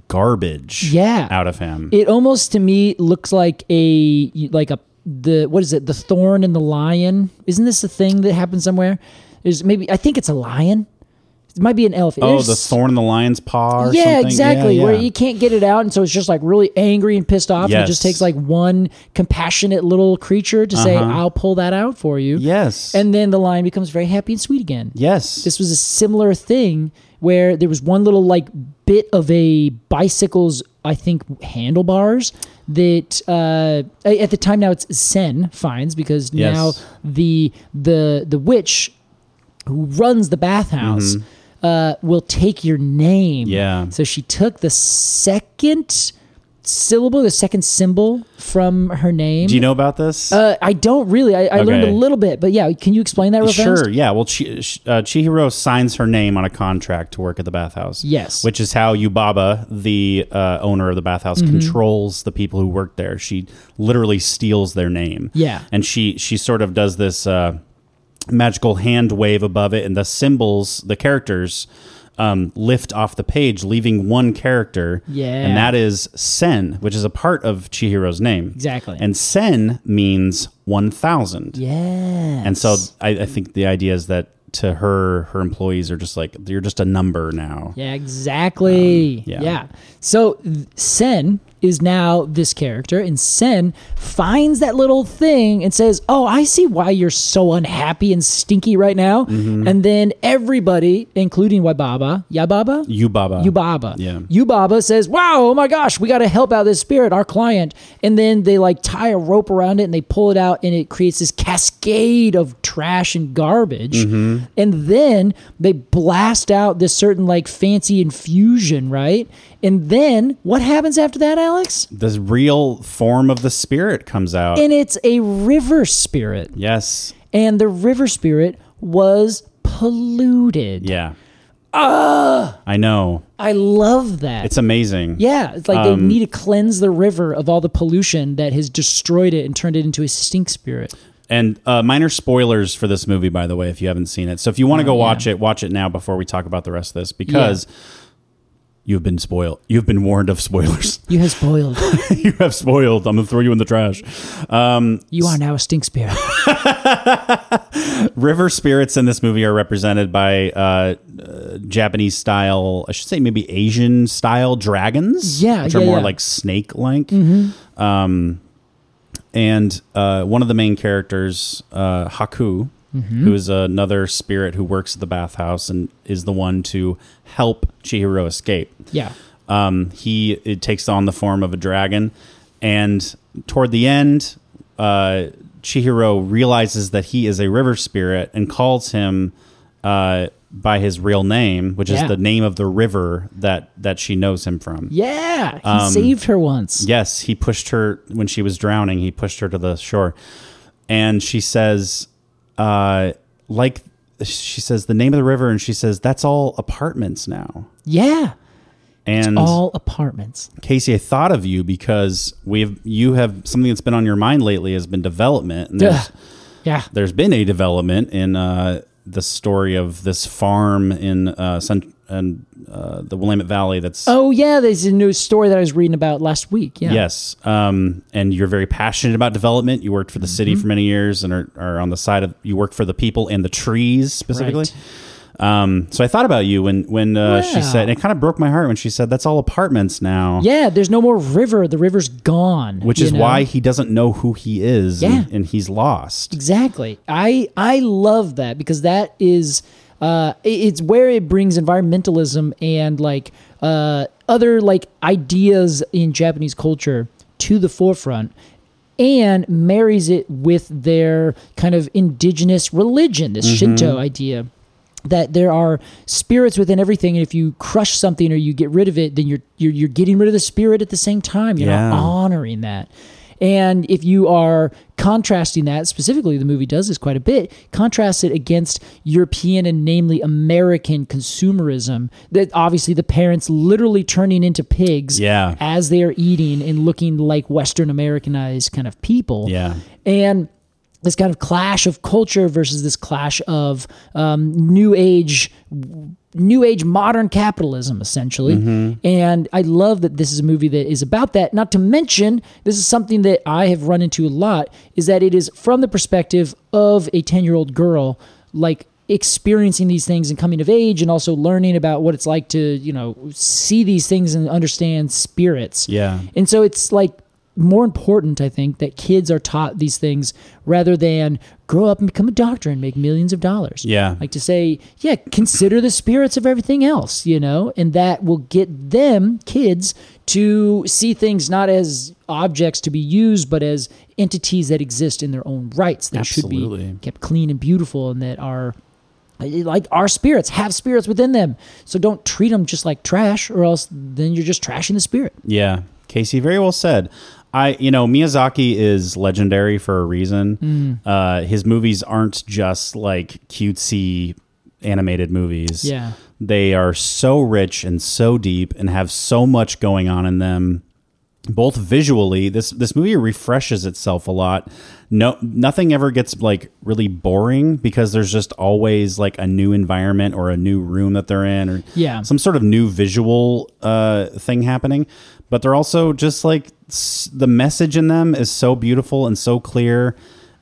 garbage Yeah. out of him. It almost to me looks like a like a the what is it? The thorn and the lion. Isn't this a thing that happens somewhere? There's maybe I think it's a lion. It might be an elephant. oh, There's- the thorn in the lion's paw. Or yeah, something? exactly. Yeah, Where yeah. you can't get it out, and so it's just like really angry and pissed off. And it just Yes. takes like one compassionate little creature to say, "I'll pull that out for you." Yes. And then the lion becomes very happy and sweet again. yes. This was a similar thing where there was one little like bit of a bicycle's, I think, handlebars that uh, at the time now it's Sen finds because Yes. now the the the witch who runs the bathhouse uh, will take your name. Mm-hmm. Yeah. So she took the second syllable, the second symbol from her name. Do you know about this? Uh, I don't really. I, I learned a Okay. little bit, but yeah, can you explain that real Sure. fast? Yeah. Well, Chi- Ch- uh, Chihiro signs her name on a contract to work at the bathhouse. Yes. Which is how Yubaba, the uh, owner of the bathhouse, Mm-hmm. controls the people who work there. She literally steals their name. Yeah. And she she sort of does this uh, magical hand wave above it, and the symbols, the characters. Um, lift off the page, leaving one character, Yeah. and that is Sen, which is a part of Chihiro's name. Exactly. And Sen means one thousand. Yeah. And so I, I think the idea is that to her, her employees are just like, you're just a number now. Yeah, exactly. Um, yeah. yeah. So th- Sen is now this character, and Sen finds that little thing and says, oh, I see why you're so unhappy and stinky right now. Mm-hmm. And then everybody, including Waibaba, Yababa? Yubaba. Yubaba. Yeah. Yubaba says, wow, oh my gosh, we got to help out this spirit, our client. And then they like tie a rope around it and they pull it out, and it creates this cascade of trash and garbage. Mm-hmm. And then they blast out this certain like fancy infusion, right? And then what happens after that, Alex? The real form of the spirit comes out. And it's a river spirit. Yes. And the river spirit was polluted. Yeah. Ah! I know. I love that. It's amazing. Yeah, it's like Um, they need to cleanse the river of all the pollution that has destroyed it and turned it into a stink spirit. And uh, minor spoilers for this movie, by the way, if you haven't seen it. So if you want to Oh, go yeah. watch it, watch it now before we talk about the rest of this, because you've been spoiled. You've been warned of spoilers. You have spoiled. You have spoiled. I'm going to throw you in the trash. Um, You are now a stink spirit. river spirits in this movie are represented by uh, uh, Japanese style, I should say maybe Asian style dragons. Yeah, which yeah, are more yeah. like snake like. Um, and uh, one of the main characters, uh, Haku, who is another spirit who works at the bathhouse and is the one to help Chihiro escape. Yeah. Um, he it takes on the form of a dragon, and toward the end, uh, Chihiro realizes that he is a river spirit and calls him uh, by his real name, which Yeah. is the name of the river that that she knows him from. Yeah, he Um, saved her once. Yes, he pushed her when she was drowning. He pushed her to the shore, and she says, uh, like she says the name of the river, and she says that's all apartments now. Yeah, And all apartments. Casey, I thought of you because we've you have something that's been on your mind lately has been development, and there's, Ugh. Yeah. there's been a development in uh, the story of this farm in uh, Cent- and uh, the Willamette Valley. That's Oh yeah, there's a new story that I was reading about last week. Yeah. yes, um, and you're very passionate about development. You worked for the city Mm-hmm. for many years, and are, are on the side of you work for the people and the trees specifically. Right. Um, so I thought about you when when uh, she Wow. said, and it kind of broke my heart when she said that's all apartments now. Yeah, there's no more river. The river's gone. Which you is know? why he doesn't know who he is, Yeah. and, and he's lost. Exactly. I I love that because that is uh it- it's where it brings environmentalism and like uh other like ideas in Japanese culture to the forefront and marries it with their kind of indigenous religion, this Shinto idea that there are spirits within everything, and if you crush something or you get rid of it, then you're you're, you're getting rid of the spirit at the same time. You're Yeah. not honoring that. And if you are contrasting that, specifically the movie does this quite a bit, contrast it against European and namely American consumerism, that obviously the parents literally turning into pigs Yeah. as they are eating and looking like Western Americanized kind of people. Yeah. And this kind of clash of culture versus this clash of um, new age, new age modern capitalism, essentially. Mm-hmm. And I love that this is a movie that is about that. Not to mention, this is something that I have run into a lot, is that it is from the perspective of a ten-year-old girl, like experiencing these things and coming of age, and also learning about what it's like to, you know, see these things and understand spirits. Yeah. And so it's like more important, I think, that kids are taught these things rather than grow up and become a doctor and make millions of dollars. Yeah. Like to say, yeah, consider the spirits of everything else, you know, and that will get them, kids, to see things not as objects to be used, but as entities that exist in their own rights that Absolutely. should be kept clean and beautiful, and that are like our spirits have spirits within them. So don't treat them just like trash, or else then you're just trashing the spirit. Yeah. Casey, very well said. I, you know, Miyazaki is legendary for a reason. Uh, his movies aren't just like cutesy animated movies. Yeah. They are so rich and so deep and have so much going on in them. Both visually, this this movie refreshes itself a lot. No, nothing ever gets like really boring because there's just always like a new environment or a new room that they're in, or Yeah. some sort of new visual uh, thing happening. But they're also just like s- the message in them is so beautiful and so clear.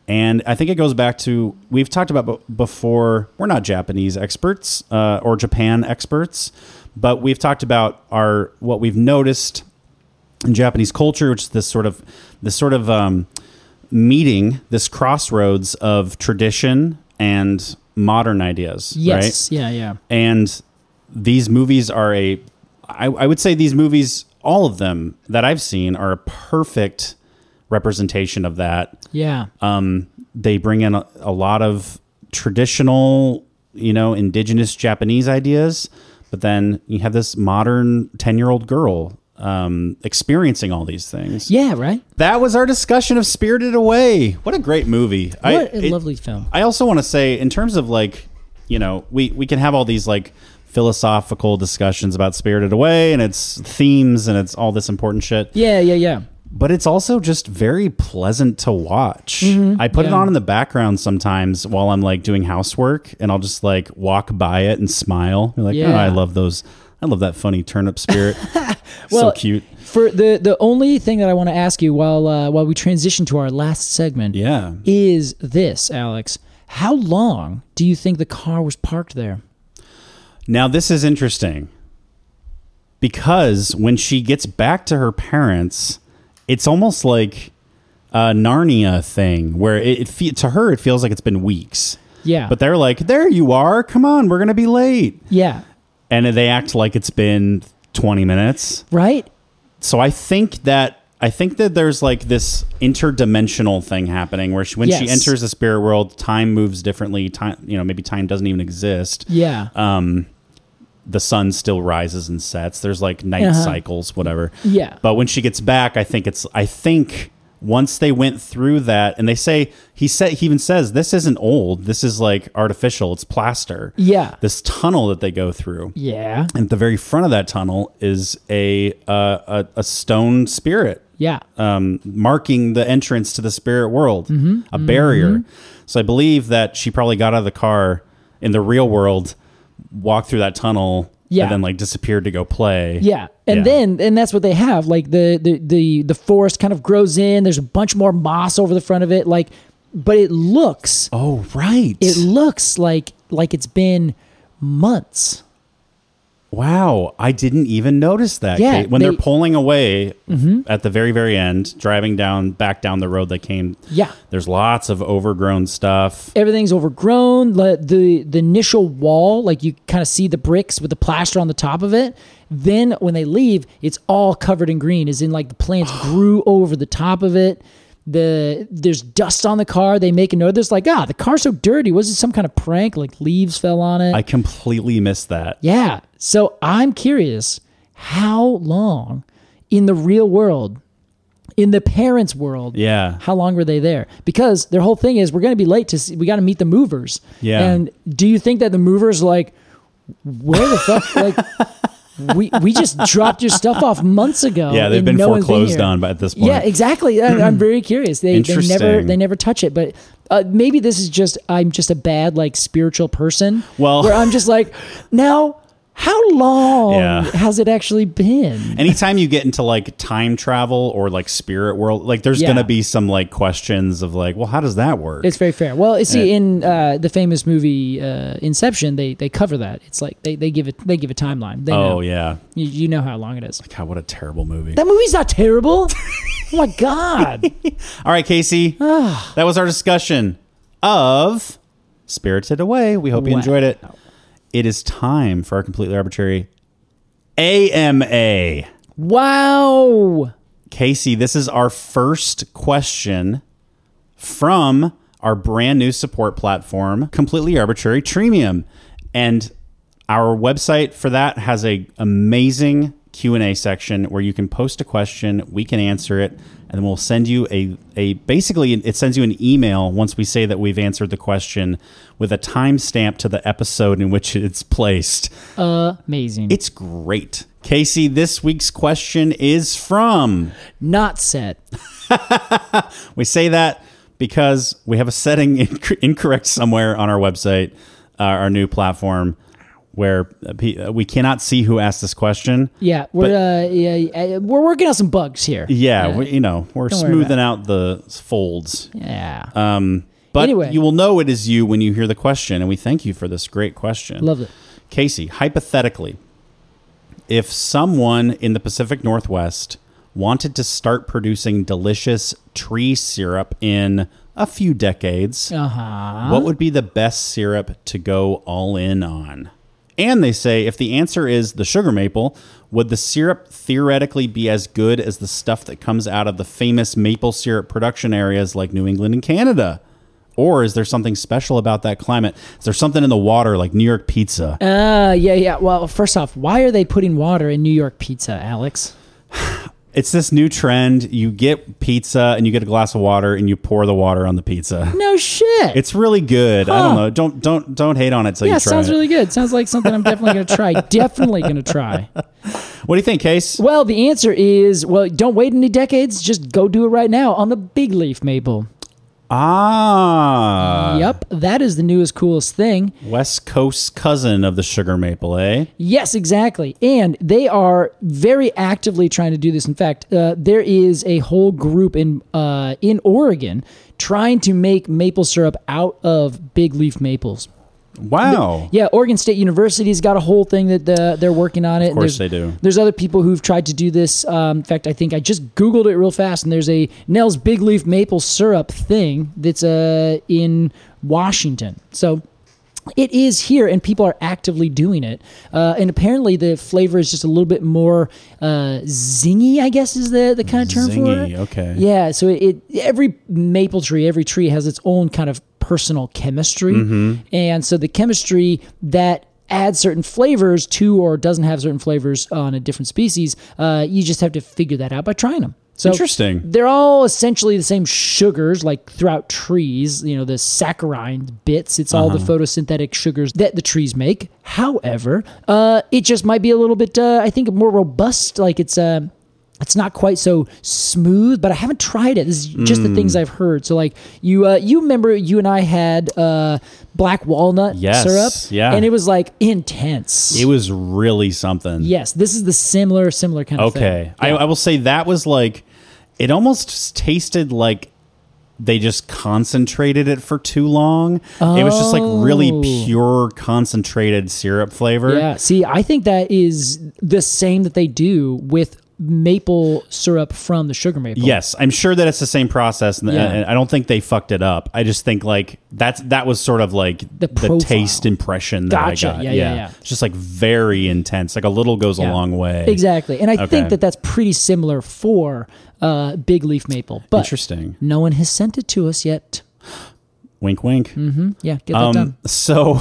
And I think it goes back to, we've talked about b- before, we're not Japanese experts uh, or Japan experts, but we've talked about our what we've noticed in Japanese culture, which is this sort of this sort of um, meeting, this crossroads of tradition and modern ideas. Yes. Right? Yeah. Yeah. And these movies are a, I, I would say these movies, all of them that I've seen, are a perfect representation of that. Yeah. Um, they bring in a, a lot of traditional, you know, indigenous Japanese ideas, but then you have this modern ten-year-old girl um, experiencing all these things. Yeah. Right. That was our discussion of Spirited Away. What a great movie. What I, a it- lovely film. I also want to say, in terms of like, you know, we, we can have all these like philosophical discussions about Spirited Away and its themes and it's all this important shit. Yeah. Yeah. Yeah. But it's also just very pleasant to watch. Mm-hmm. I put it Yeah. on in the background sometimes while I'm like doing housework, and I'll just like walk by it and smile. You're like, oh, Yeah. I love those. I love that funny turnip spirit. Well, so cute. For the the only thing that I want to ask you while uh, while we transition to our last segment, Yeah. is this, Alex? How long do you think the car was parked there? Now, this is interesting because when she gets back to her parents, it's almost like a Narnia thing where it, it fe- to her, it feels like it's been weeks. Yeah. But they're like, there you are. Come on, we're going to be late. Yeah. And they act like it's been twenty minutes. Right? So I think that I think that there's like this interdimensional thing happening where she, when she Yes. enters the spirit world, time moves differently. Time, you know, maybe time doesn't even exist. Yeah. Um, the sun still rises and sets. There's like night Uh-huh. cycles, whatever. Yeah. But when she gets back, I think it's, I think once they went through that and they say, he said, he even says, this isn't old. This is like artificial. It's plaster. Yeah. This tunnel that they go through. Yeah. And at the very front of that tunnel is a, uh, a, a stone spirit. Yeah. Um, marking the entrance to the spirit world, Mm-hmm. a barrier. So I believe that she probably got out of the car in the real world, walked through that tunnel, Yeah. and then like disappeared to go play. Yeah. And Yeah. then and that's what they have. Like the, the the the forest kind of grows in. There's a bunch more moss over the front of it. Like, but it looks Oh, right. it looks like like it's been months. Wow, I didn't even notice that. Yeah, Kate. When they- they, are pulling away at the very, very end, driving down back down the road they came. Yeah. There's lots of overgrown stuff. Everything's overgrown. The, the the initial wall, like you kind of see the bricks with the plaster on the top of it. Then when they leave, it's all covered in green, as in like the plants grew over the top of it. The there's dust on the car. They make a note. There's like, ah, the car's so dirty. Was it some kind of prank? Like leaves fell on it. I completely missed that. Yeah. So I'm curious, how long in the real world, in the parents' world, Yeah. how long were they there? Because their whole thing is we're going to be late to see, we got to meet the movers. Yeah. And do you think that the movers like, where the fuck, like, we we just dropped your stuff off months ago. Yeah, they've and been no one's foreclosed here. on by at this point. Yeah, exactly. I, I'm very curious. They, they never Interesting. they never touch it, but uh, maybe this is just I'm just a bad like spiritual person. Well- where I'm just like, now how long Yeah. has it actually been? Anytime you get into like time travel or like spirit world, like there's Yeah. gonna be some like questions of like, well, how does that work? It's very fair. Well, see, in uh, the famous movie uh, Inception, they they cover that. It's like they, they give it they give a timeline. They oh know. yeah. You, you know how long it is. God, what a terrible movie. That movie's not terrible. Oh my god. All right, Casey. Ah. That was our discussion of Spirited Away. We hope you Wow. enjoyed it. It is time for our completely arbitrary A M A. Wow. Casey, this is our first question from our brand new support platform, Completely Arbitrary Premium. And our website for that has a amazing Q and A section where you can post a question, we can answer it, and then we'll send you a, a basically it sends you an email once we say that we've answered the question with a timestamp to the episode in which it's placed. Amazing. It's great. Casey, this week's question is from... Not set. We say that because we have a setting inc- incorrect somewhere on our website, uh, our new platform. where uh, pe- uh, we cannot see who asked this question. Yeah, we're uh, yeah, yeah, we're working out some bugs here. Yeah, we, you know, we're Don't worry smoothing about out the folds. Yeah. Um, but Anyway. you will know it is you when you hear the question, and we thank you for this great question. Love it. Casey, hypothetically, if someone in the Pacific Northwest wanted to start producing delicious tree syrup in a few decades, Uh-huh. what would be the best syrup to go all in on? And they say if the answer is the sugar maple, would the syrup theoretically be as good as the stuff that comes out of the famous maple syrup production areas like New England and Canada? Or is there something special about that climate? Is there something in the water like New York pizza? Uh, yeah, yeah. Well, first off, why are they putting water in New York pizza, Alex? It's this new trend. You get pizza and you get a glass of water and you pour the water on the pizza. No shit. It's really good. I Huh. don't know. Don't don't don't hate on it till yeah, you try sounds it. really good. Sounds like something I'm definitely going to try. Definitely going to try. What do you think, Case? Well, the answer is, well, don't wait any decades. Just go do it right now on the big leaf maple. Ah. Yep, that is the newest, coolest thing. West Coast cousin of the sugar maple, eh? Yes, exactly. And they are very actively trying to do this. In fact, uh, there is a whole group in uh, in Oregon trying to make maple syrup out of big leaf maples. Wow. Yeah, Oregon State University's got a whole thing that uh, they're working on it. Of course there's, they do. There's other people who've tried to do this. Um, in fact, I think I just Googled it real fast, and there's a Nell's Big Leaf Maple Syrup thing that's uh, in Washington. So it is here, and people are actively doing it. Uh, and apparently the flavor is just a little bit more uh, zingy, I guess is the, the kind of term for Zingy, it. okay. Yeah, so it, it every maple tree, every tree has its own kind of personal chemistry. Mm-hmm. And so the chemistry that adds certain flavors to or doesn't have certain flavors on a different species, uh, you just have to figure that out by trying them. So Interesting. They're all essentially the same sugars, like throughout trees, you know, the saccharine bits. It's all the photosynthetic sugars that the trees make. However, uh, it just might be a little bit, uh, I think, more robust. Like it's uh, it's not quite so smooth, but I haven't tried it. This is just the things I've heard. So like you, uh, you remember you and I had uh, black walnut Yes, syrup, yeah. and it was like intense. It was really something. Yes, this is the similar, similar kind of thing. Okay. I, I will say that was like, it almost tasted like they just concentrated it for too long. It was just like really Oh. pure concentrated syrup flavor. Yeah. See, I think that is the same that they do with maple syrup from the sugar maple. Yes, I'm sure that it's the same process, and, Yeah. and I don't think they fucked it up. I just think like that's that was sort of like The the, profile. taste impression that Gotcha. I got. Yeah, yeah, yeah. It's just like very intense. Like a little goes Yeah. a long way. Exactly. And I Okay. think that that's pretty similar for uh, big leaf maple. But Interesting. no one has sent it to us yet. Wink, wink. Mm-hmm. Yeah, get that Um, done. so,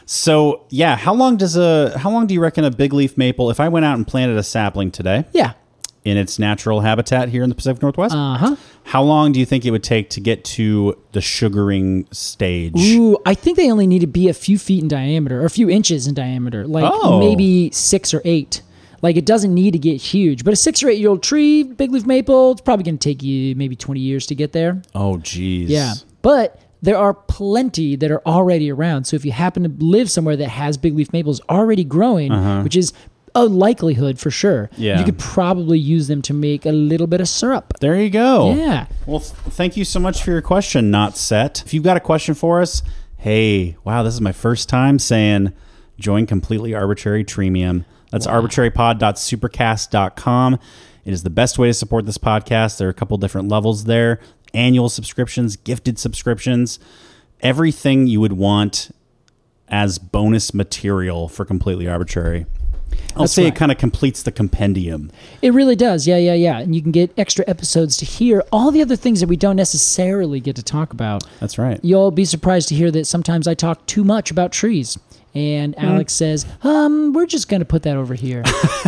so yeah. How long does a how long do you reckon a big leaf maple? If I went out and planted a sapling today Yeah. in its natural habitat here in the Pacific Northwest, Uh-huh. how long do you think it would take to get to the sugaring stage? Ooh, I think they only need to be a few feet in diameter or a few inches in diameter, like Oh. maybe six or eight. Like it doesn't need to get huge, but a six or eight year old tree, big leaf maple, it's probably going to take you maybe twenty years to get there. Oh, geez. Yeah. But there are plenty that are already around. So if you happen to live somewhere that has big leaf maples already growing, which is a likelihood for sure, Yeah. you could probably use them to make a little bit of syrup. There you go. Yeah. Well, th- thank you so much for your question, Not Set. If you've got a question for us, hey, wow, this is my first time saying join Completely Arbitrary Treemium. That's arbitrary pod dot supercast dot com. It is the best way to support this podcast. There are a couple different levels there. Annual subscriptions, gifted subscriptions, everything you would want as bonus material for Completely Arbitrary. I'll That's say right. it kind of completes the compendium. It really does. Yeah, yeah, yeah. And you can get extra episodes to hear all the other things that we don't necessarily get to talk about. That's right. You'll be surprised to hear that sometimes I talk too much about trees. And Alex says, um, we're just going to put that over here.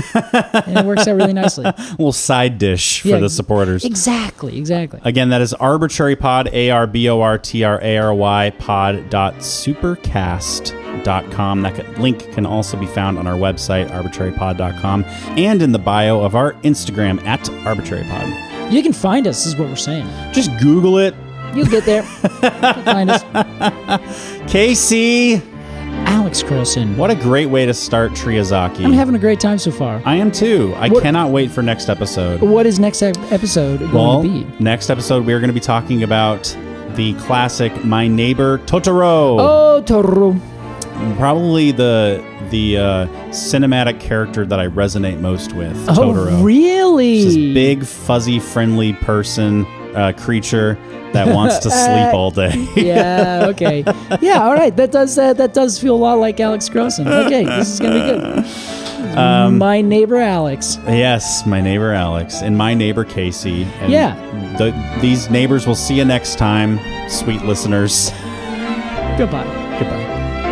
And it works out really nicely. A little side dish for Yeah, the supporters. Exactly, exactly. Again, that is arbitrary pod, A R B O R T R A R Y, pod dot supercast dot com. That could, link can also be found on our website, arbitrary pod dot com, and in the bio of our Instagram, at arbitrarypod. You can find us, is what we're saying. Just Google it. You'll get there. You'll find us. Casey. Alex. Alex Carlson. What a great way to start Triozaki. I'm having a great time so far. I am too. I What- cannot wait for next episode. What is next ep- episode going Well, to be? next episode we are going to be talking about the classic My Neighbor Totoro. Oh, Toro. Probably the the uh, cinematic character that I resonate most with. Oh, Totoro. really? It's this big, fuzzy, friendly person, uh, creature that wants to sleep all day. Yeah. Okay. Yeah. All right. That does uh, that does feel a lot like Alex Croson. Okay, this is gonna be good. Um, My neighbor Alex. Yes, my neighbor Alex and my neighbor Casey. And Yeah. The, these neighbors will see you next time, sweet listeners. Goodbye. Goodbye.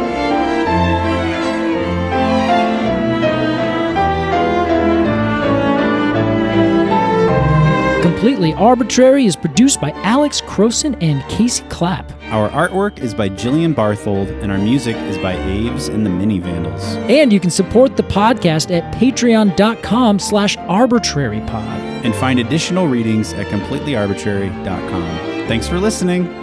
Completely Arbitrary is produced by Alex Croson and Casey Clapp. Our artwork is by Jillian Barthold, and our music is by Aves and the Mini Vandals. And you can support the podcast at patreon.com slash arbitrarypod. And find additional readings at completely arbitrary dot com. Thanks for listening.